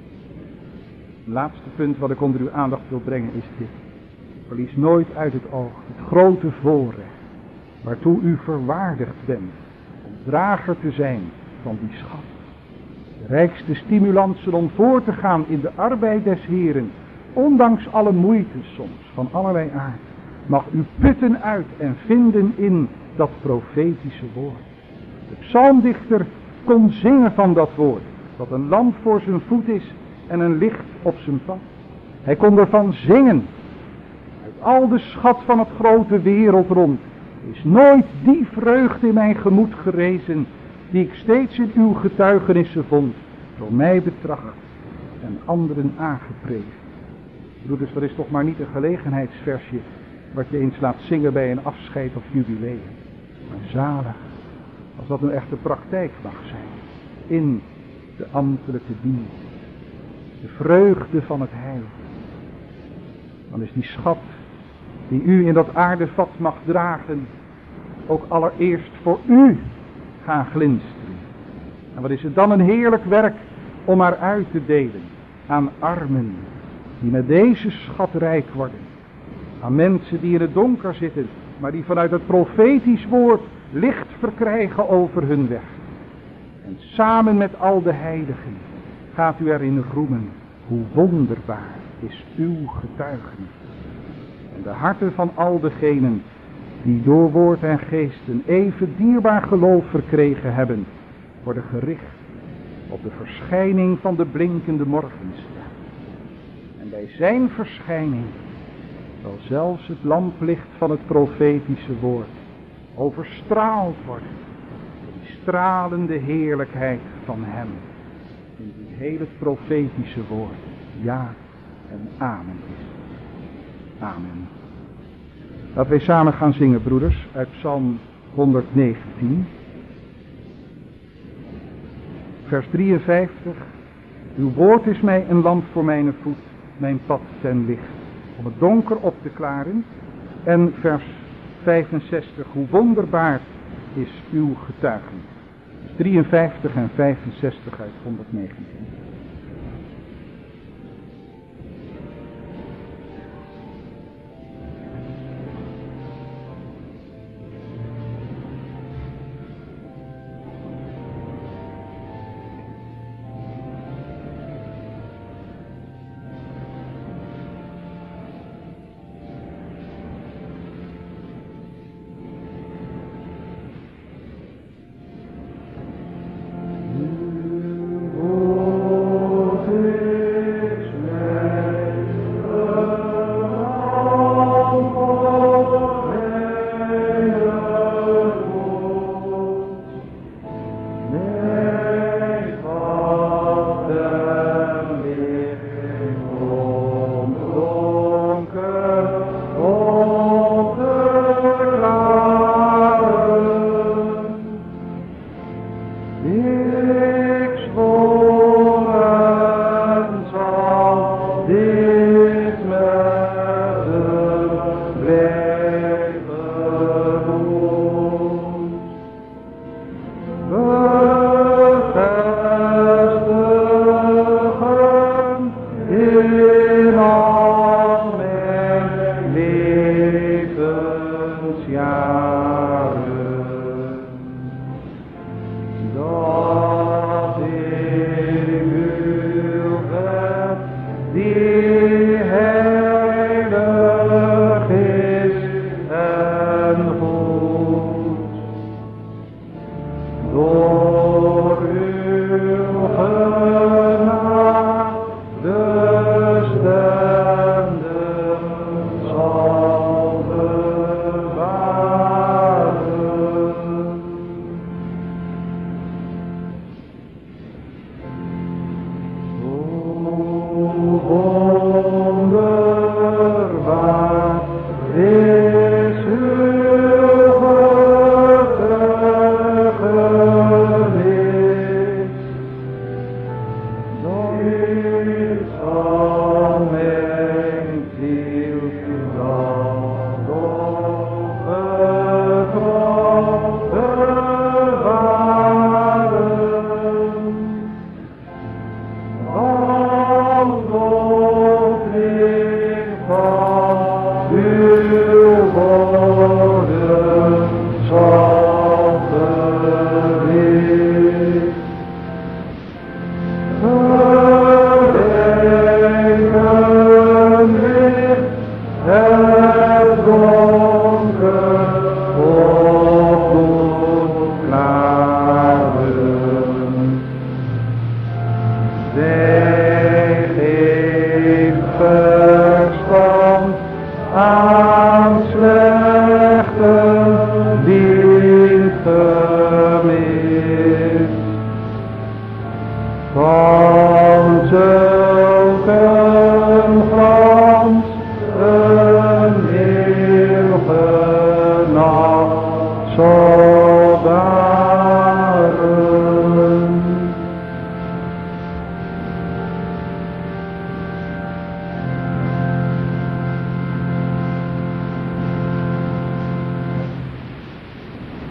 Speaker 2: Het laatste punt wat ik onder uw aandacht wil brengen is dit. Verlies nooit uit het oog het grote voorrecht waartoe u verwaardigd bent om drager te zijn van die schat. De rijkste stimulansen om voor te gaan in de arbeid des Heren, ondanks alle moeite soms van allerlei aard, mag u putten uit en vinden in dat profetische woord. De psalmdichter kon zingen van dat woord, dat een lamp voor zijn voet is en een licht op zijn pad. Hij kon ervan zingen. Uit al de schat van het grote wereldrond is nooit die vreugde in mijn gemoed gerezen, die ik steeds in uw getuigenissen vond, door mij betracht en anderen aangeprezen. Broeders, dat is toch maar niet een gelegenheidsversje wat je eens laat zingen bij een afscheid of jubileum. Maar zalig, als dat nu echt de praktijk mag zijn, in de ambtelijke dienst. De vreugde van het heil. Dan is die schat die u in dat aardevat mag dragen, ook allereerst voor u gaan glinsteren. En wat is het dan een heerlijk werk om haar uit te delen aan armen die met deze schat rijk worden. Aan mensen die in het donker zitten, maar die vanuit het profetisch woord licht verkrijgen over hun weg. En samen met al de heiligen gaat u erin roemen hoe wonderbaar is uw getuigenis. En de harten van al degenen die door woord en geest een even dierbaar geloof verkregen hebben, worden gericht op de verschijning van de blinkende morgenster. En bij zijn verschijning zal zelfs het lamplicht van het profetische woord overstraald worden door die stralende heerlijkheid van hem, in die hele profetische woord ja en amen is. Amen. Laten wij samen gaan zingen, broeders, uit Psalm 119, vers 53. Uw woord is mij een lamp voor mijn voet, mijn pad ten licht, om het donker op te klaren. En vers 65, hoe wonderbaar is uw getuigenis. 53 en 65 uit 119.
Speaker 3: Dat
Speaker 1: door